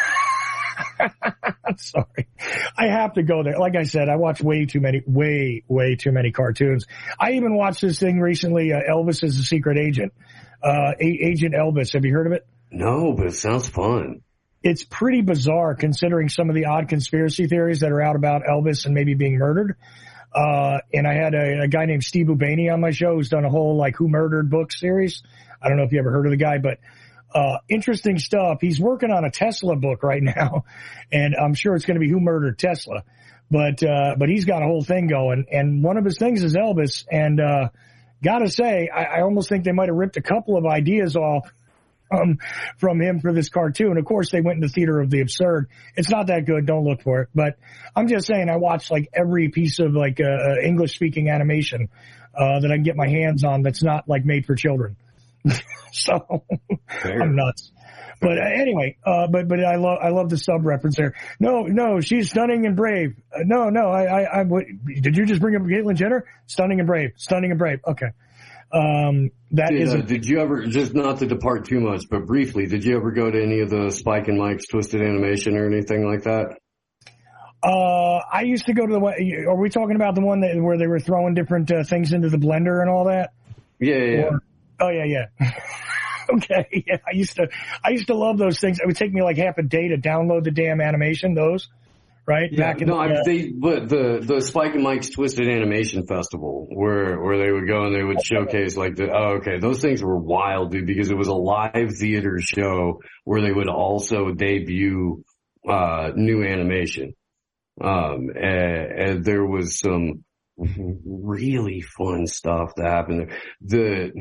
C: I'm sorry. I have to go there. Like I said, I watch way too many cartoons. I even watched this thing recently, Elvis is a Secret Agent. Agent Elvis. Have you heard of it?
D: No, but it sounds fun.
C: It's pretty bizarre considering some of the odd conspiracy theories that are out about Elvis and maybe being murdered. And I had a guy named Steve Ubani on my show who's done a whole Who Murdered book series. I don't know if you ever heard of the guy, but interesting stuff. He's working on a Tesla book right now, and I'm sure it's going to be Who Murdered Tesla. But he's got a whole thing going, and one of his things is Elvis. And gotta say, I almost think they might have ripped a couple of ideas off from him for this cartoon. Of course, they went in the theater of the absurd. It's not that good. Don't look for it. But I'm just saying, I watched every piece of English speaking animation that I can get my hands on that's not made for children. So I'm nuts. But anyway, but I love the sub reference there. No, she's stunning and brave. No, did you just bring up Caitlyn Jenner? Stunning and brave. Okay.
D: Did you ever, just not to depart too much, but briefly, did you ever go to any of the Spike and Mike's Twisted Animation or anything like that?
C: I used to go to are we talking about the one where they were throwing different things into the blender and all that?
D: Yeah.
C: Oh, yeah. Okay, yeah, I used to love those things. It would take me like half a day to download the damn animation. Those, right?
D: Yeah,
C: Back in
D: the Spike and Mike's Twisted Animation Festival, where they would go and they would showcase like those things were wild, dude, because it was a live theater show where they would also debut new animation, and there was some really fun stuff that happened there.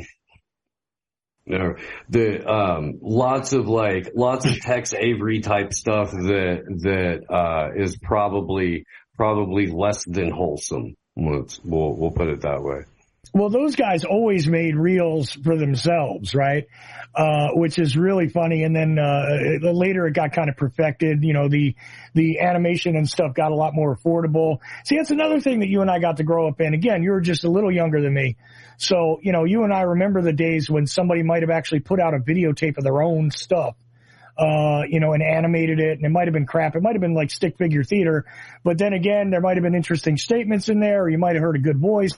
D: Lots of Tex Avery type stuff that is probably less than wholesome. We'll put it that way.
C: Well, those guys always made reels for themselves, right? Which is really funny. And then later it got kind of perfected. You know, the animation and stuff got a lot more affordable. See, that's another thing that you and I got to grow up in. Again, you were just a little younger than me. So, you know, you and I remember the days when somebody might have actually put out a videotape of their own stuff, and animated it, and it might have been crap. It might have been like stick figure theater. But then again, there might have been interesting statements in there, or you might have heard a good voice.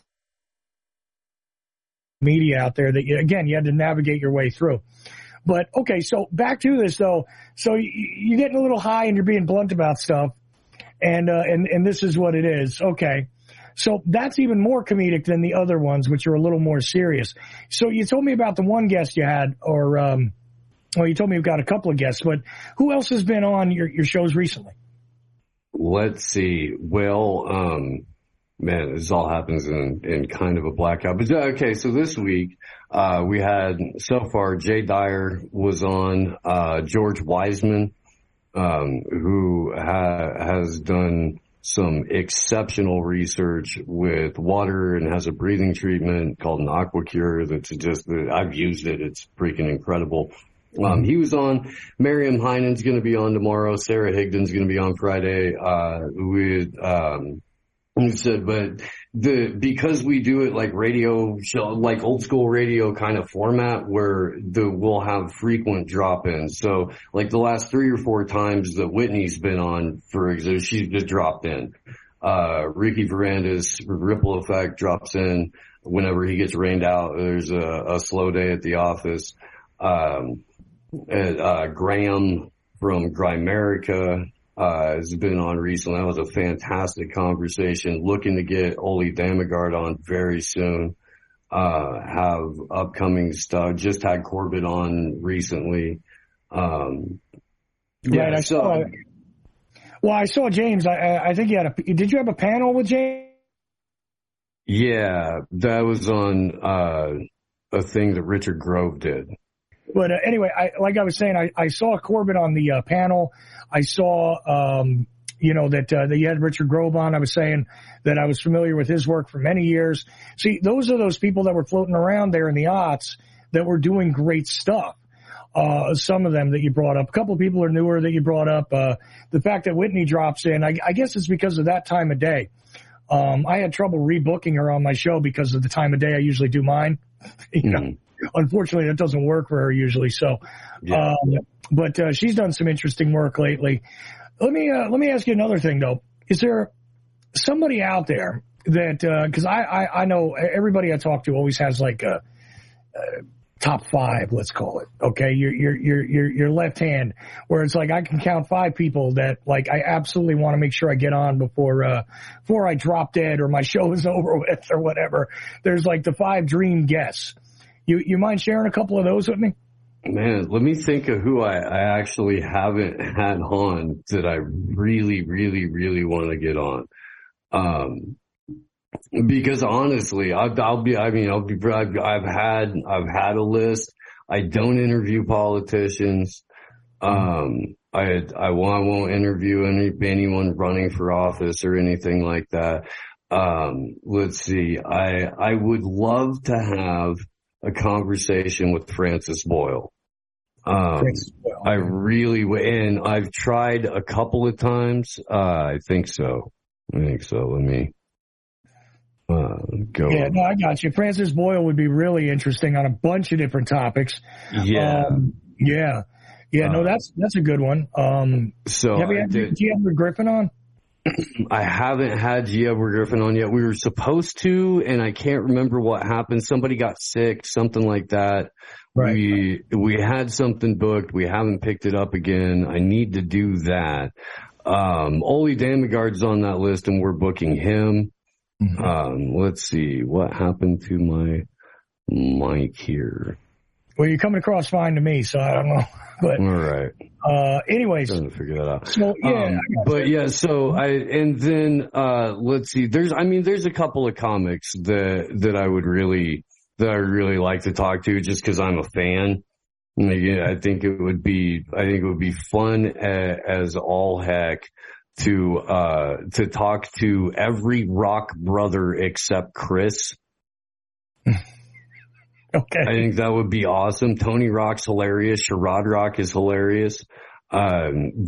C: Media out there that, you had to navigate your way through. But, okay, so back to this, though. So you're getting a little high and you're being blunt about stuff, and this is what it is. Okay. So that's even more comedic than the other ones, which are a little more serious. So you told me about the one guest you had, you told me you've got a couple of guests, but who else has been on your shows recently?
D: Let's see. Well, man, this all happens in kind of a blackout. But okay, so this week, we had so far Jay Dyer was on, George Wiseman, who has done some exceptional research with water and has a breathing treatment called an AquaCure that's just, I've used it. It's freaking incredible. He was on. Miriam Heinen's going to be on tomorrow. Sarah Higdon's going to be on Friday. He said, but because we do it like radio show, like old school radio kind of format where we'll have frequent drop-ins. So like the last 3 or 4 times that Whitney's been on, for example, she's just dropped in. Ricky Veranda's Ripple Effect drops in whenever he gets rained out. There's a slow day at the office. Graham from Grimerica has been on recently. That was a fantastic conversation. Looking to get Oli Damagard on very soon. Have upcoming stuff. Just had Corbett on recently.
C: Right, I saw James. I think did you have a panel with James?
D: Yeah, that was on a thing that Richard Grove did.
C: But anyway, like I was saying, I saw Corbett on the panel. I saw, that you had Richard Grove on. I was saying that I was familiar with his work for many years. See, those are those people that were floating around there in the aughts that were doing great stuff. Some of them that you brought up. A couple of people are newer that you brought up. The fact that Whitney drops in, I guess it's because of that time of day. I had trouble rebooking her on my show because of the time of day I usually do mine. Unfortunately, that doesn't work for her usually. So, yeah. But she's done some interesting work lately. Let me ask you another thing though. Is there somebody out there that because I know everybody I talk to always has like a top 5, let's call it. Okay, your left hand, where it's like I can count 5 people that like I absolutely want to make sure I get on before I drop dead or my show is over with or whatever. There's like the 5 dream guests. You mind sharing a couple of those with me?
D: Man, let me think of who I actually haven't had on that I really, really, really want to get on. Because honestly, I've had a list. I don't interview politicians. I won't interview anyone running for office or anything like that. Let's see. I would love to have a conversation with Francis Boyle. I really would, and I've tried a couple of times. I think so. Let me go.
C: Yeah, no, I got you. Francis Boyle would be really interesting on a bunch of different topics.
D: Yeah.
C: No, that's a good one.
D: So
C: do you have Griffin on?
D: I haven't had G. Edward Griffin on yet. We were supposed to, and I can't remember what happened. Somebody got sick, something like that. Right. We had something booked. We haven't picked it up again. I need to do that. Ole Damigard's on that list, and we're booking him. Mm-hmm. Let's see. What happened to my mic here?
C: Well, you're coming across fine to me, so I don't know. But
D: all right.
C: Anyways,
D: trying to figure that out.
C: So yeah,
D: let's see. There's a couple of comics that I would really like to talk to, just because I'm a fan. I think it would be fun as all heck to talk to every Rock brother except Chris.
C: Okay.
D: I think that would be awesome. Tony Rock's hilarious. Sherrod Rock is hilarious. In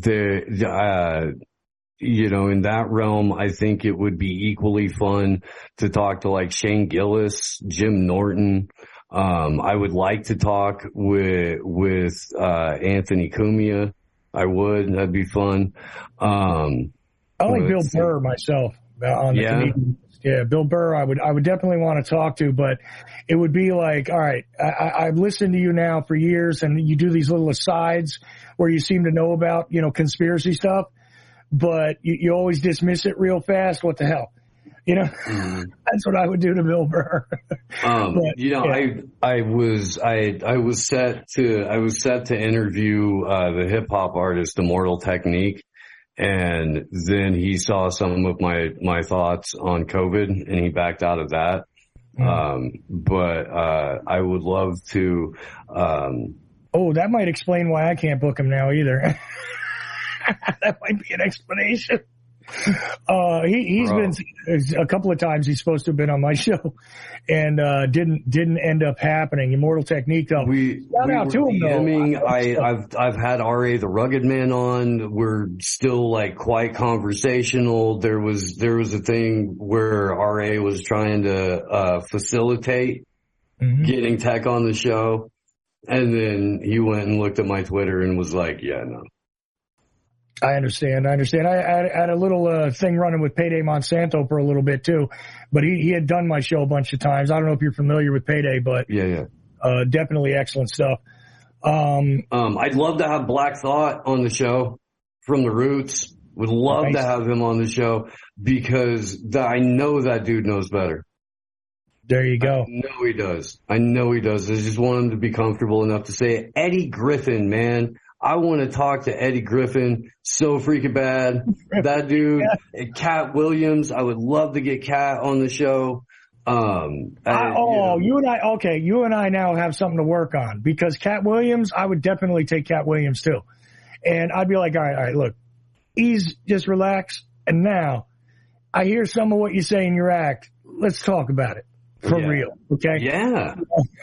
D: that realm, I think it would be equally fun to talk to like Shane Gillis, Jim Norton. I would like to talk with Anthony Cumia. I would. That'd be fun. I
C: like Bill Burr myself on the comedian. Yeah, Bill Burr, I would definitely want to talk to, but it would be like, all right, I've listened to you now for years, and you do these little asides where you seem to know about, conspiracy stuff, but you always dismiss it real fast. What the hell? That's what I would do to Bill Burr.
D: I was set to interview the hip hop artist Immortal Technique. And then he saw some of my thoughts on COVID, and he backed out of that. But I would love to.
C: That might explain why I can't book him now either. That might be an explanation. He's been a couple of times. He's supposed to have been on my show, and didn't end up happening. Immortal Technique, though. I've
D: had R.A. the Rugged Man on. We're still like quite conversational. There was a thing where R.A. was trying to facilitate getting Tech on the show, and then he went and looked at my Twitter and was like, "Yeah, no."
C: I understand. I had a little thing running with Payday Monsanto for a little bit too, but he had done my show a bunch of times. I don't know if you're familiar with Payday, but definitely excellent stuff.
D: I'd love to have Black Thought on the show from the Roots. Would love to have him on the show because I know that dude knows better.
C: There you go.
D: I know he does. I just want him to be comfortable enough to say it. Eddie Griffin, man. I want to talk to Eddie Griffin so freaking bad. That dude, Cat Williams. I would love to get Cat on the show.
C: You and I now have something to work on because Cat Williams, I would definitely take Cat Williams too. And I'd be like, all right, look, ease, just relax. And now I hear some of what you say in your act. Let's talk about it for real. Okay.
D: Yeah.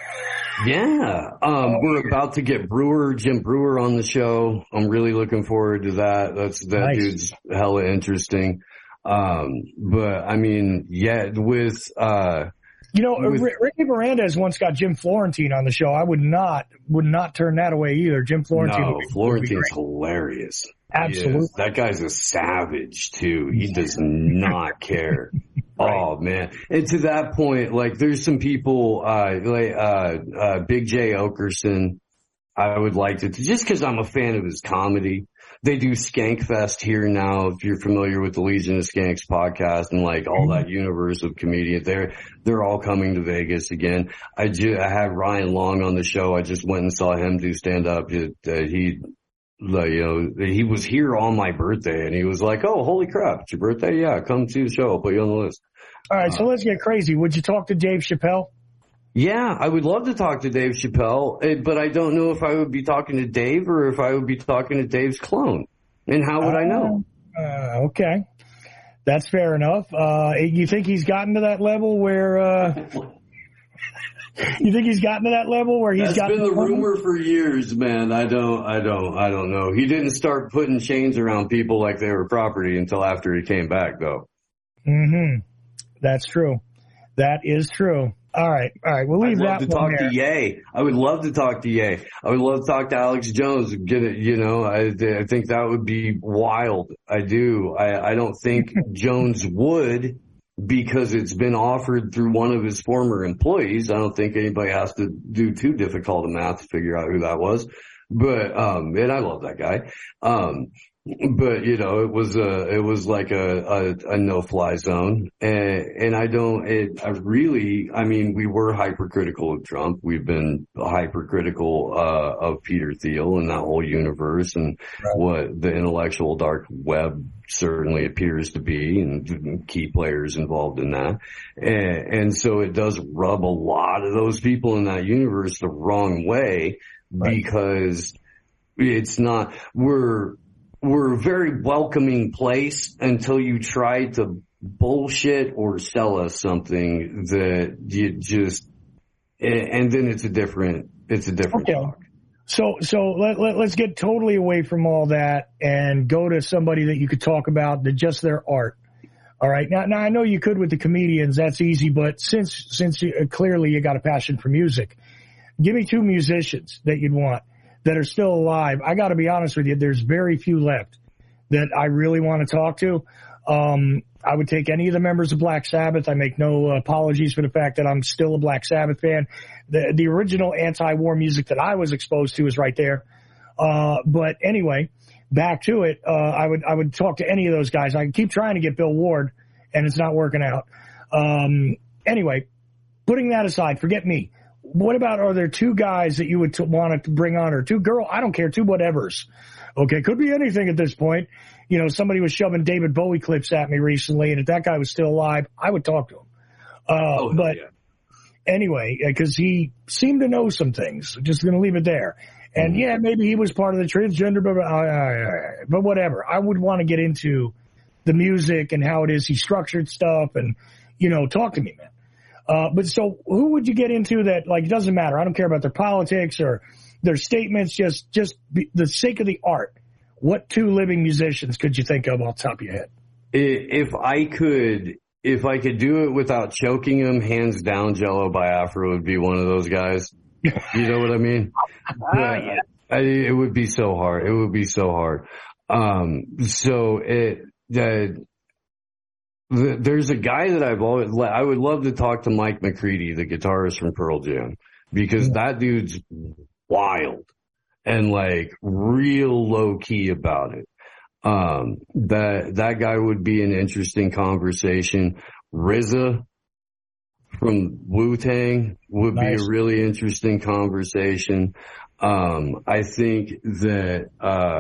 D: We're about to get Jim Brewer on the show. I'm really looking forward to that. That nice. Dude's hella interesting. But I mean, with
C: Ricky Mirandez once got Jim Florentine on the show. I would not turn that away either. Jim Florentine.
D: No, Florentine's hilarious.
C: Absolutely.
D: That guy's a savage too. He does not care. Right. Oh man. And to that point, like there's some people, Big J Okerson, I would like to, just cause I'm a fan of his comedy. They do Skankfest here now. If you're familiar with the Legion of Skanks podcast and like all that universe of comedians, they're all coming to Vegas again. I had Ryan Long on the show. I just went and saw him do stand up. He was here on my birthday and he was like, "Oh, holy crap. It's your birthday? Yeah. Come see the show. I'll put you on the list."
C: All right. So let's get crazy. Would you talk to Dave Chappelle?
D: Yeah, I would love to talk to Dave Chappelle, but I don't know if I would be talking to Dave or if I would be talking to Dave's clone. And how would I know?
C: Okay. That's fair enough. You think he's gotten to that level where, he's gotten to that level where he's got
D: been the rumor for years, man. I don't know. He didn't start putting chains around people like they were property until after he came back though.
C: That's true. That is true. All right. We'll leave that one there.
D: I'd love to talk to Ye. I would love to talk to Ye. I would love to talk to Alex Jones and get it, I think that would be wild. I do. I don't think Jones would, because it's been offered through one of his former employees. I don't think anybody has to do too difficult a math to figure out who that was. But, and I love that guy. But it was like a no-fly zone, and we were hypercritical of Trump. We've been hypercritical of Peter Thiel and that whole universe and what the intellectual dark web certainly appears to be, and key players involved in that. And so it does rub a lot of those people in that universe the wrong way, because it's not, we're a very welcoming place until you try to bullshit or sell us something that you just, and then it's a different talk.
C: So let's get totally away from all that and go to somebody that you could talk about just their art. All right. Now I know you could with the comedians. That's easy. But since clearly you got a passion for music, give me two musicians that you'd want that are still alive. I got to be honest with you. There's very few left that I really want to talk to. I would take any of the members of Black Sabbath. I make no apologies for the fact that I'm still a Black Sabbath fan. The original anti-war music that I was exposed to is right there. But anyway, back to it. I would talk to any of those guys. I keep trying to get Bill Ward, and it's not working out. Anyway, putting that aside, forget me. What about, are there two guys that you would want to bring on, or two girl? I don't care, two whatevers. Okay, could be anything at this point. Somebody was shoving David Bowie clips at me recently, and if that guy was still alive, I would talk to him. Anyway, because he seemed to know some things. Just going to leave it there. And yeah, maybe he was part of the transgender, but whatever. I would want to get into the music and how it is he structured stuff, and talk to me, man. But so who would you get into that, like, it doesn't matter. I don't care about their politics or their statements, just the sake of the art. What two living musicians could you think of off the top of your head?
D: If I could do it without choking them, hands down, Jello Biafra would be one of those guys. You know what I mean?
C: Yeah.
D: It would be so hard. It would be so hard. There's a guy that I would love to talk to Mike McCready, the guitarist from Pearl Jam, because that dude's wild and like real low key about it. That guy would be an interesting conversation. RZA from Wu-Tang would be a really interesting conversation. I think that,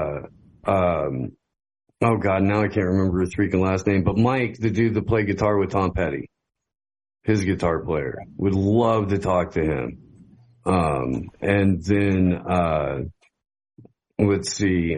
D: oh God, now I can't remember his freaking last name, but Mike, the dude that played guitar with Tom Petty, his guitar player, would love to talk to him. And then, let's see,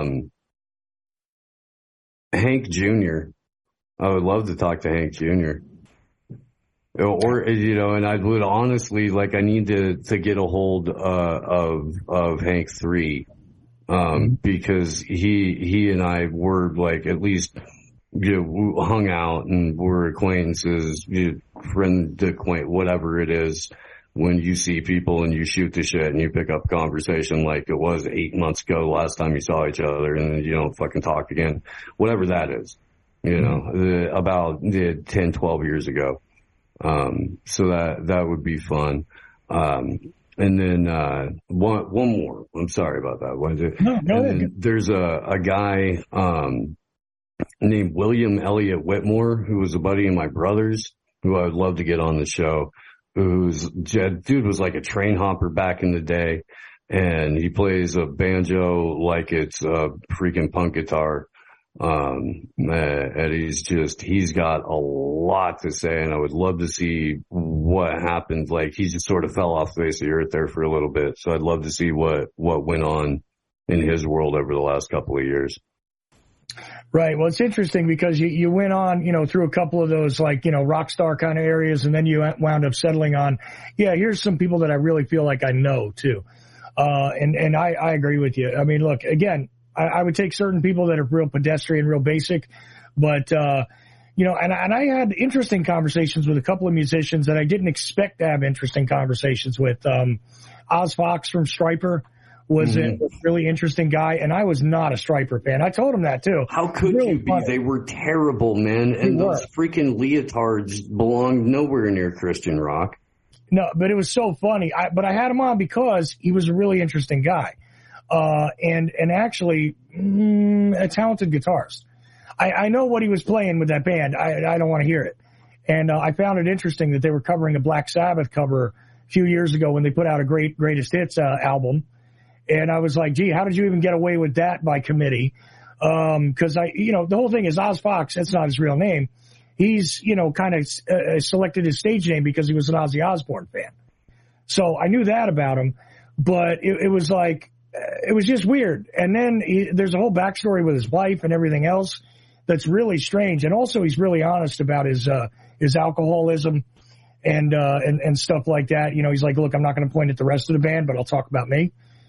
D: Hank Jr. I would love to talk to Hank Jr. Or, and I would honestly, like, I need to get a hold, of Hank 3. Because he and I were like, at least, hung out and were acquaintances, whatever it is, when you see people and you shoot the shit and you pick up conversation like it was 8 months ago last time you saw each other, and then you don't fucking talk again, whatever that is, about 10, 12 years ago. So that would be fun. And then, one more. I'm sorry about that. No, there's a guy, named William Elliott Whitmore, who was a buddy of my brother's, who I would love to get on the show, dude was like a train hopper back in the day, and he plays a banjo like it's a freaking punk guitar. And he's got a lot to say, and I would love to see what happened. Like, he just sort of fell off the face of the earth there for a little bit. So I'd love to see what went on in his world over the last couple of years.
C: Right. Well, it's interesting because you went on, through a couple of those, like, rock star kind of areas, and then you wound up settling on, here's some people that I really feel like I know too. And I agree with you. I mean, look, again, I would take certain people that are real pedestrian, real basic, but, you know, and I had interesting conversations with a couple of musicians that I didn't expect to have interesting conversations with. Oz Fox from Stryper was a really interesting guy, and I was not a Stryper fan. I told him that too.
D: How could you be? They were terrible, man, and those freaking leotards belonged nowhere near Christian rock.
C: No, but it was so funny. But I had him on because he was a really interesting guy, and actually a talented guitarist. I know what he was playing with that band. I don't want to hear it, and I found it interesting that they were covering a Black Sabbath cover a few years ago when they put out a greatest hits album. And I was like, gee, how did you even get away with that by committee? Cause the whole thing is Oz Fox. That's not his real name. He's, kind of selected his stage name because he was an Ozzy Osbourne fan. So I knew that about him, but it was like, it was just weird. And then there's a whole backstory with his wife and everything else that's really strange. And also he's really honest about his alcoholism and stuff like that. He's like, look, I'm not going to point at the rest of the band, but I'll talk about me.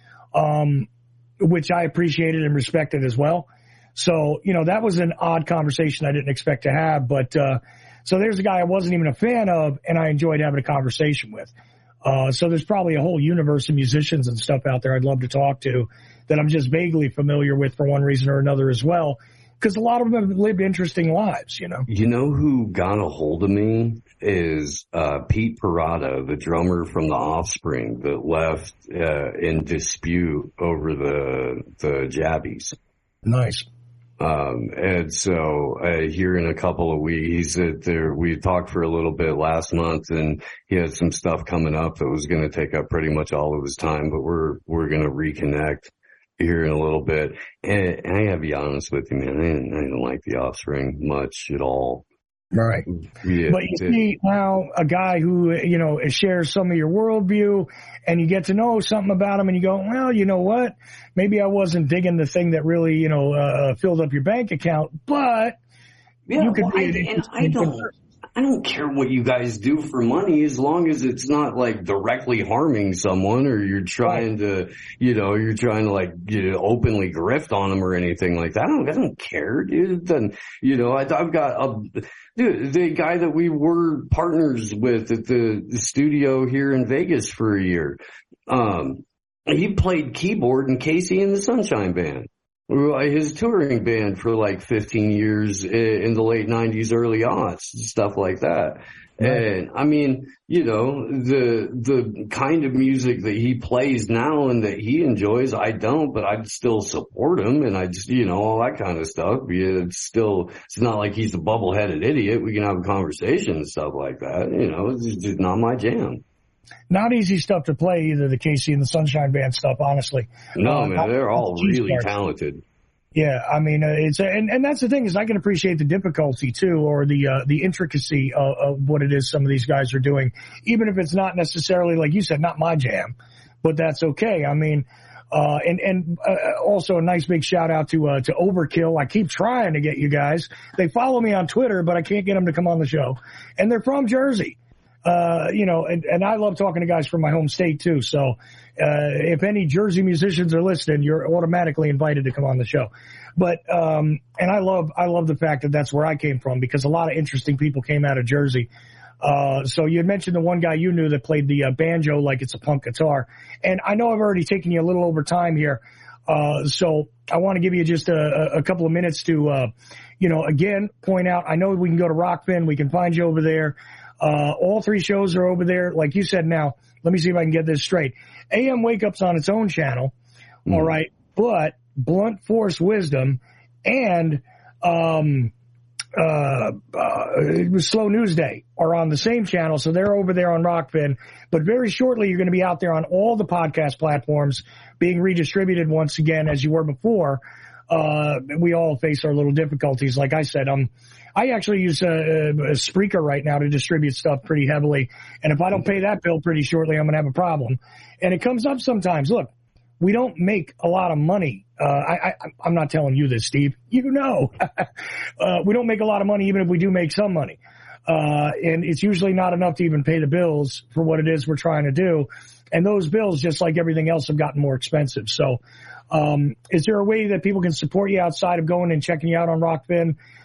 C: Which I appreciated and respected as well. So, that was an odd conversation I didn't expect to have. But, so there's a guy I wasn't even a fan of and I enjoyed having a conversation with. So there's probably a whole universe of musicians and stuff out there I'd love to talk to that I'm just vaguely familiar with for one reason or another as well. Because a lot of them have lived interesting lives,
D: You know who got a hold of me is Pete Parada, the drummer from The Offspring that left in dispute over the Jabbies.
C: Nice.
D: And so here in a couple of weeks, we talked for a little bit last month, and he had some stuff coming up that was going to take up pretty much all of his time, but we're going to reconnect here in a little bit. And I gotta be honest with you, man, I didn't like The Offspring much at all.
C: Right.
D: Yeah,
C: but you see now a guy who, shares some of your worldview and you get to know something about him and you go, well, you know what? Maybe I wasn't digging the thing that really, filled up your bank account, but you could
D: I don't care what you guys do for money as long as it's not like directly harming someone or you're trying to, openly grift on them or anything like that. I don't care, dude. Then, I've got the guy that we were partners with at the studio here in Vegas for a year. He played keyboard in Casey and the Sunshine Band. His touring band for like 15 years in the late 90s, early aughts, stuff like that. Right. And I mean, the kind of music that he plays now and that he enjoys, I don't, but I'd still support him and I just, all that kind of stuff. Yeah, it's not like he's a bubble-headed idiot. We can have a conversation and stuff like that. It's just not my jam.
C: Not easy stuff to play, either the Casey and the Sunshine Band stuff, honestly.
D: No, man, they're all really talented.
C: Yeah, I mean, and that's the thing is I can appreciate the difficulty too, or the intricacy of what it is some of these guys are doing, even if it's not necessarily, like you said, not my jam, but that's okay. I mean, also a nice big shout out to Overkill. I keep trying to get you guys. They follow me on Twitter, but I can't get them to come on the show, and they're from Jersey. And I love talking to guys from my home state too. So, if any Jersey musicians are listening, you're automatically invited to come on the show. But, and I love the fact that that's where I came from because a lot of interesting people came out of Jersey. So you had mentioned the one guy you knew that played the banjo like it's a punk guitar. And I know I've already taken you a little over time here. So I want to give you just a couple of minutes to, again, point out, I know we can go to Rockfin. We can find you over there. All three shows are over there. Like you said, now, let me see if I can get this straight. AM Wake Up's on its own channel. All right. But Blunt Force Wisdom and, Slow News Day are on the same channel. So they're over there on Rockfin, but very shortly you're going to be out there on all the podcast platforms being redistributed once again, as you were before. We all face our little difficulties. Like I said, I actually use a Spreaker right now to distribute stuff pretty heavily. And if I don't pay that bill pretty shortly, I'm going to have a problem. And it comes up sometimes. Look, we don't make a lot of money. I'm not telling you this, Steve. We don't make a lot of money, even if we do make some money. And it's usually not enough to even pay the bills for what it is we're trying to do. And those bills, just like everything else, have gotten more expensive. So, is there a way that people can support you outside of going and checking you out on Rockfin?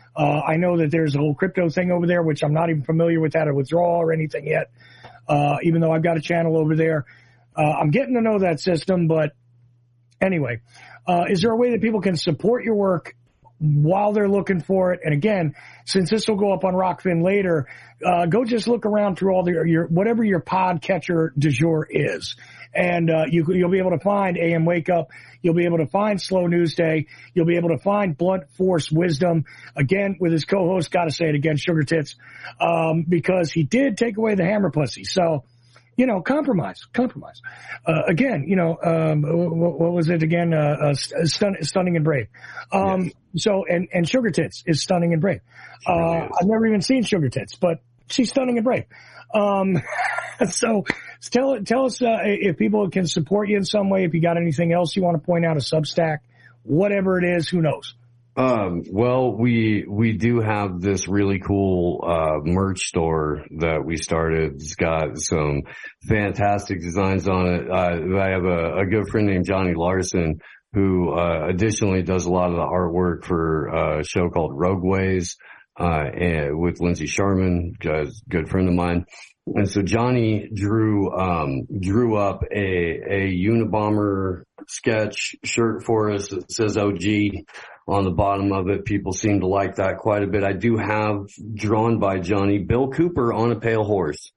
C: I know that there's a whole crypto thing over there, which I'm not even familiar with how to withdraw or anything yet, even though I've got a channel over there. I'm getting to know that system, but anyway, is there a way that people can support your work while they're looking for it? And again, since this will go up on Rockfin later, go just look around through all your whatever your podcatcher du jour is. And you'll be able to find AM Wake Up. You'll be able to find Slow News Day. You'll be able to find Blunt Force Wisdom. Again, with his co-host, got to say it again, Sugar Tits, because he did take away the hammer pussy. So, compromise. Again, what was it again? Stunning and Brave. Yes. So, and Sugar Tits is stunning and brave. I've never even seen Sugar Tits, but she's stunning and brave. So tell us, if people can support you in some way, if you got anything else you want to point out, a Substack, whatever it is, who knows?
D: Well, we do have this really cool, merch store that we started. It's got some fantastic designs on it. I have a good friend named Johnny Larson who, additionally does a lot of the artwork for a show called Rogueways, and with Lindsay Sharman, a good friend of mine. And so Johnny drew up a Unabomber sketch shirt for us that says OG on the bottom of it. People seem to like that quite a bit. I do have, drawn by Johnny, Bill Cooper on a pale horse.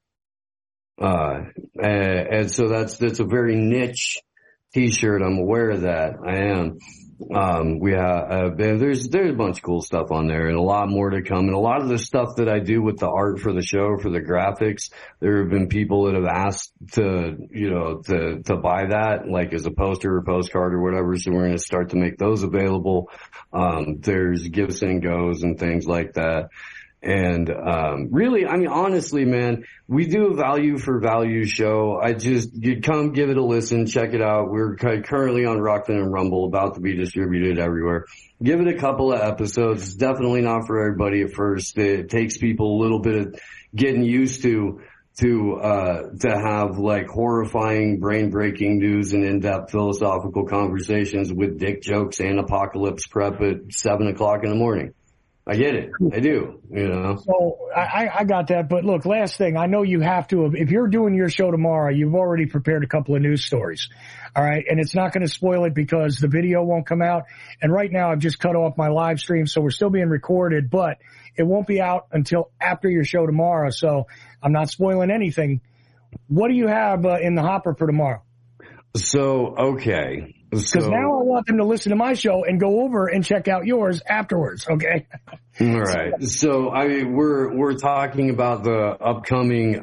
D: And so that's a very niche t-shirt. I'm aware of that. I am. We have, there's a bunch of cool stuff on there and a lot more to come. And a lot of the stuff that I do with the art for the show, for the graphics, there have been people that have asked to buy that, like as a poster or postcard or whatever. So we're going to start to make those available. There's gives and goes and things like that. And, really, I mean, honestly, man, we do a value for value show. You come give it a listen, check it out. We're currently on Rockfin and Rumble, about to be distributed everywhere. Give it a couple of episodes. It's definitely not for everybody at first. It takes people a little bit of getting used to have like horrifying, brain-breaking news and in-depth philosophical conversations with dick jokes and apocalypse prep at 7 o'clock in the morning. I get it. I do, So
C: I got that. But look, last thing, I know you have to, if you're doing your show tomorrow, you've already prepared a couple of news stories. All right. And it's not going to spoil it because the video won't come out. And right now I've just cut off my live stream. So we're still being recorded, but it won't be out until after your show tomorrow. So I'm not spoiling anything. What do you have in the hopper for tomorrow?
D: So, okay.
C: Because now I want them to listen to my show and go over and check out yours afterwards, okay?
D: All right. So, I mean, we're talking about the upcoming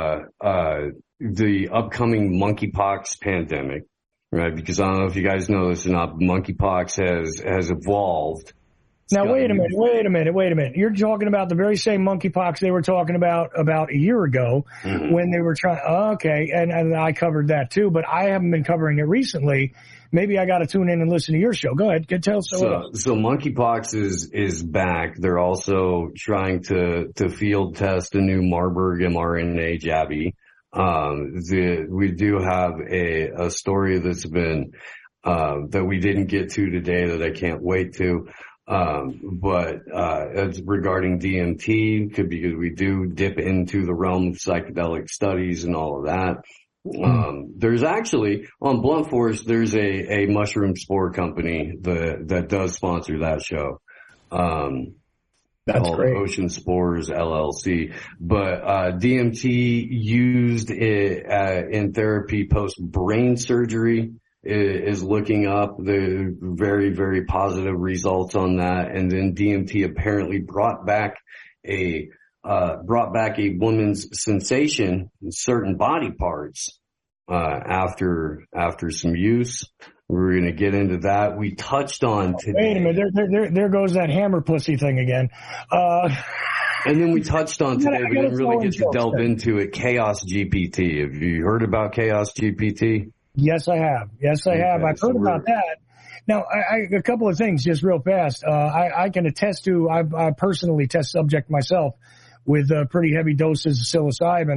D: monkeypox pandemic, right? Because I don't know if you guys know this or not, monkeypox has evolved.
C: Now, wait a minute. You're talking about the very same monkeypox they were talking about a year ago when they were trying. Okay. And I covered that too, but I haven't been covering it recently. Maybe I got to tune in and listen to your show. Go ahead. Tell us.
D: So monkeypox is back. They're also trying to field test a new Marburg mRNA jabby. We do have a story that's been, that we didn't get to today that I can't wait to. But it's regarding DMT, because we do dip into the realm of psychedelic studies and all of that. There's actually, on Blunt Force, there's a mushroom spore company that does sponsor that show.
C: That's great.
D: Ocean Spores LLC. But, DMT used in therapy post brain surgery is looking up the very, very positive results on that. And then DMT apparently brought back a woman's sensation in certain body parts, after some use. We're going to get into that. We touched on today.
C: Wait a minute. There goes that hammer pussy thing again.
D: And then we touched on today, but didn't really get to delve into it. Chaos GPT. Have you heard about Chaos GPT?
C: Yes, I have. I've heard about that. Now, a couple of things just real fast. I can attest to, I personally test subject myself with pretty heavy doses of psilocybin.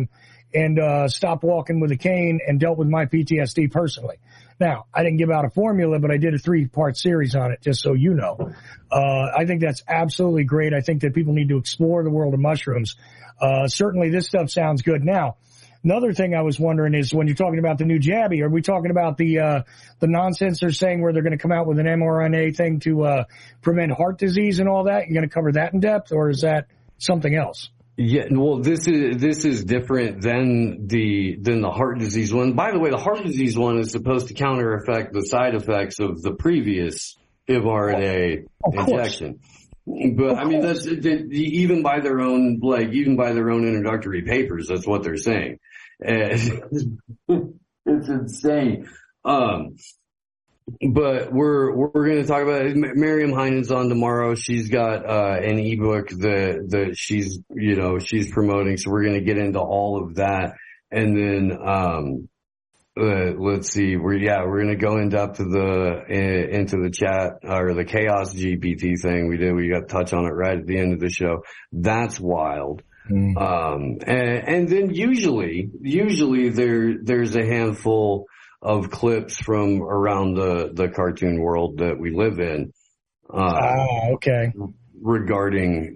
C: and stopped walking with a cane and dealt with my PTSD personally. Now, I didn't give out a formula, but I did a 3-part series on it, just so you know. I think that's absolutely great. I think that people need to explore the world of mushrooms. Certainly this stuff sounds good. Now, another thing I was wondering is when you're talking about the new Jabby, are we talking about the nonsense they're saying where they're going to come out with an mRNA thing to prevent heart disease and all that? You're going to cover that in depth, or is that something else?
D: Yeah, well, this is different than the heart disease one. By the way, the heart disease one is supposed to counter the side effects of the previous mRNA injection. But I mean, that's even by their own introductory papers, that's what they're saying. It's insane. But we're going to talk about it. Miriam Heinen's on tomorrow. She's got an ebook that she's promoting. So we're going to get into all of that. And then let's see. We're going to go in depth into the chat or the Chaos GPT thing we got to touch on it right at the end of the show. That's wild. And then usually there's a handful of clips from around the cartoon world that we live in.
C: Okay.
D: Regarding,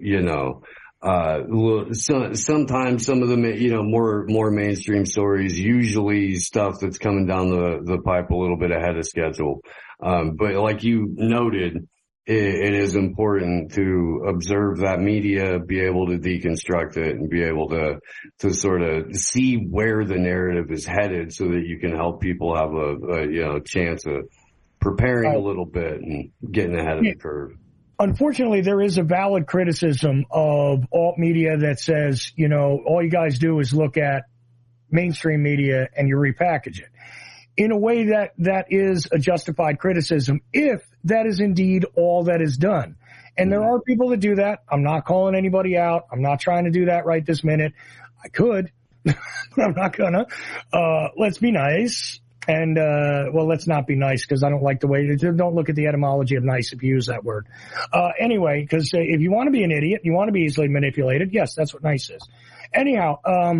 D: sometimes some of the, more mainstream stories, usually stuff that's coming down the pipe a little bit ahead of schedule. But like you noted, it is important to observe that media, be able to deconstruct it, and be able to sort of see where the narrative is headed so that you can help people have a chance of preparing a little bit and getting ahead of the curve.
C: Unfortunately, there is a valid criticism of alt media that says, all you guys do is look at mainstream media and you repackage it. In a way that is a justified criticism if that is indeed all that is done. And there are people that do that. I'm not calling anybody out. I'm not trying to do that right this minute. I could, but I'm not gonna. Let's be nice. And, let's not be nice because I don't like the way don't look at the etymology of nice if you use that word. Anyway, because if you want to be an idiot, you want to be easily manipulated. Yes, that's what nice is. Anyhow,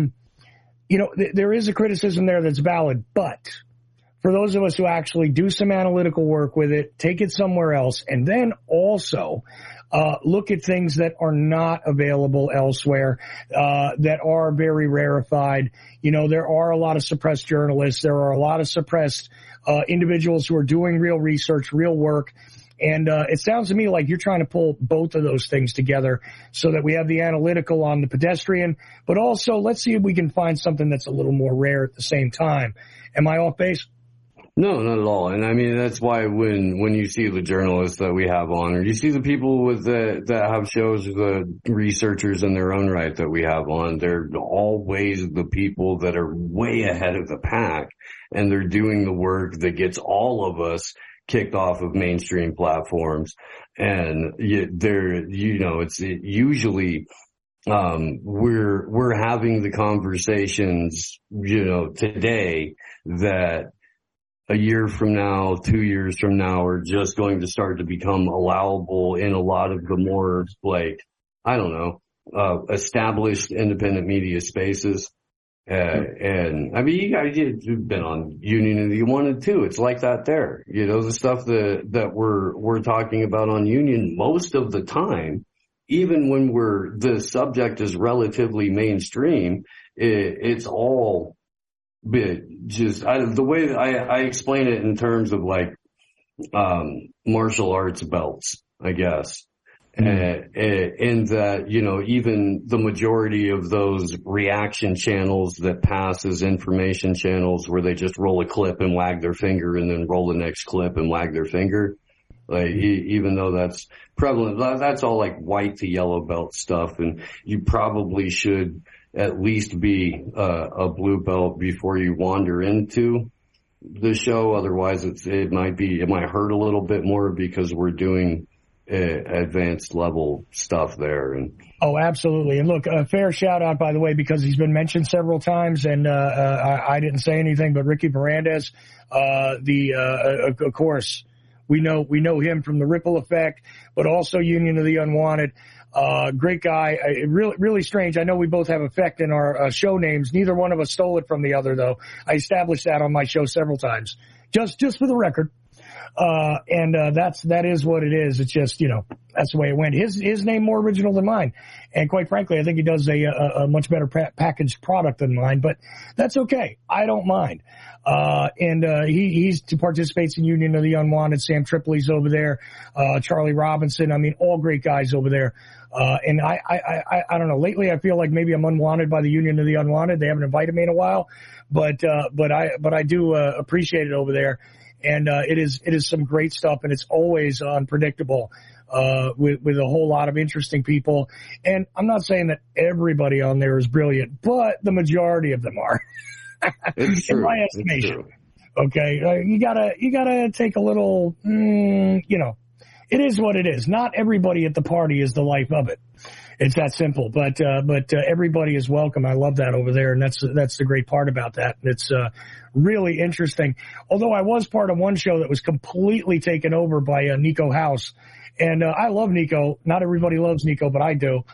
C: there is a criticism there that's valid, but for those of us who actually do some analytical work with it, take it somewhere else, and then also look at things that are not available elsewhere, that are very rarefied. There are a lot of suppressed journalists. There are a lot of suppressed individuals who are doing real research, real work. And it sounds to me like you're trying to pull both of those things together so that we have the analytical on the pedestrian, but also let's see if we can find something that's a little more rare at the same time. Am I off base?
D: No, not at all. And I mean, that's why when you see the journalists that we have on, or you see the people that have shows, the researchers in their own right that we have on, they're always the people that are way ahead of the pack, and they're doing the work that gets all of us kicked off of mainstream platforms. And it's usually, we're having the conversations, today that a year from now, 2 years from now, are just going to start to become allowable in a lot of the more, established independent media spaces. And I mean, you guys, you've been on Union and you wanted to. It's like that there. The stuff that we're talking about on Union most of the time, even when the subject is relatively mainstream, it's all the way that I explain it in terms of martial arts belts, I guess. And that, even the majority of those reaction channels that pass as information channels where they just roll a clip and wag their finger and then roll the next clip and wag their finger. Even though that's prevalent, that's all white to yellow belt stuff. And you probably should at least be a blue belt before you wander into the show. Otherwise it might hurt a little bit more because we're doing advanced level stuff there. And
C: oh, absolutely. And look, a fair shout out, by the way, because he's been mentioned several times, and I didn't say anything, but Ricky Barandez, of course, we know him from the Ripple Effect, but also Union of the Unwanted. Great guy. Really, really strange. I know we both have effect in our show names. Neither one of us stole it from the other, though. I established that on my show several times, just for the record. That is what it is. It's just, that's the way it went. His name more original than mine. And quite frankly, I think he does a much better packaged product than mine, but that's okay. I don't mind. He participates in Union of the Unwanted. Sam Tripoli's over there. Charlie Robinson. I mean, all great guys over there. And I don't know. Lately, I feel like maybe I'm unwanted by the Union of the Unwanted. They haven't invited me in a while, but I do appreciate it over there. And it is some great stuff, and it's always unpredictable with a whole lot of interesting people. And I'm not saying that everybody on there is brilliant, but the majority of them are, in my estimation. Okay, you gotta take a little, it is what it is. Not everybody at the party is the life of it. It's that simple, but everybody is welcome. I love that over there, and that's the great part about that. It's really interesting. Although I was part of one show that was completely taken over by Nico House, and I love Nico. Not everybody loves Nico, but I do.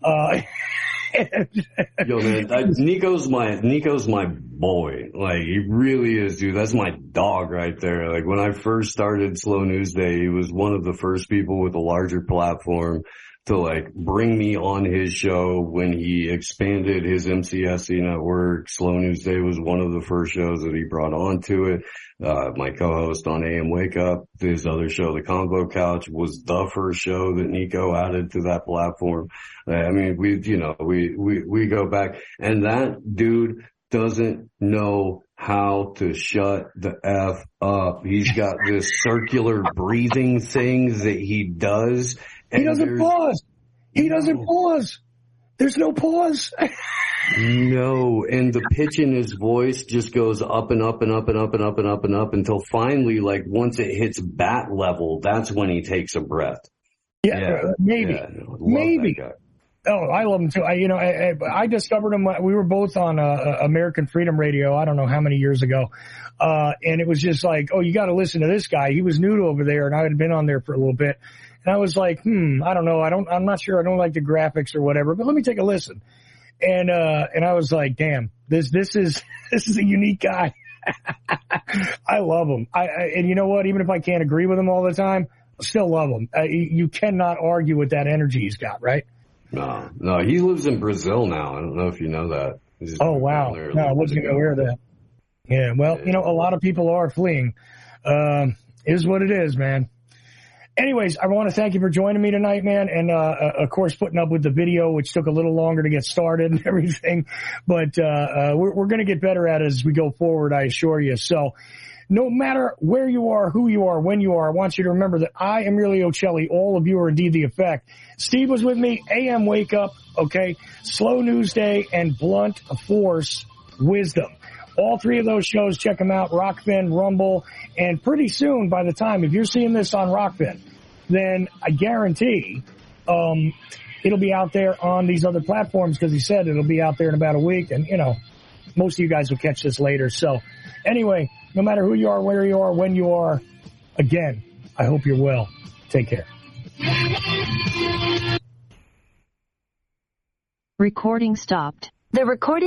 D: Yo, man, Nico's my boy. Like, he really is, dude. That's my dog right there. Like, when I first started Slow News Day, he was one of the first people with a larger platform to like bring me on his show when he expanded his MCSC network. Slow News Day was one of the first shows that he brought onto it. My co-host on AM Wake Up, his other show, The Convo Couch, was the first show that Nico added to that platform. I mean, we go back, and that dude doesn't know how to shut the F up. He's got this circular breathing things that he does.
C: He doesn't pause. He doesn't pause. There's no pause.
D: No, and the pitch in his voice just goes up and up and up and up and up and up and up until finally, like, once it hits bat level, that's when he takes a breath.
C: Maybe. Oh, I love him too. I discovered him. We were both on American Freedom Radio. I don't know how many years ago. And it was just like, oh, you got to listen to this guy. He was new to over there, and I had been on there for a little bit. And I was like, I don't know. I'm not sure. I don't like the graphics or whatever, but let me take a listen. And I was like, damn, this is a unique guy. I love him. And you know what? Even if I can't agree with him all the time, I still love him. You cannot argue with that energy he's got, right?
D: No, he lives in Brazil now. I don't know if you know that.
C: Oh, wow. No, I wasn't aware of that. Yeah, well, a lot of people are fleeing. Is what it is, man. Anyways, I want to thank you for joining me tonight, man, and of course putting up with the video, which took a little longer to get started and everything. But we're going to get better at it as we go forward, I assure you. So no matter where you are, who you are, when you are, I want you to remember that I am Emilio Celli. All of you are indeed the effect. Steve was with me, AM Wake Up, okay, Slow News Day, and Blunt Force Wisdom. All three of those shows, check them out, Rockfin, Rumble, and pretty soon, by the time, if you're seeing this on Rockfin, then I guarantee it'll be out there on these other platforms, because he said it'll be out there in about a week, and, most of you guys will catch this later. So, anyway, no matter who you are, where you are, when you are, again, I hope you're well. Take care.
O: Recording stopped. The recording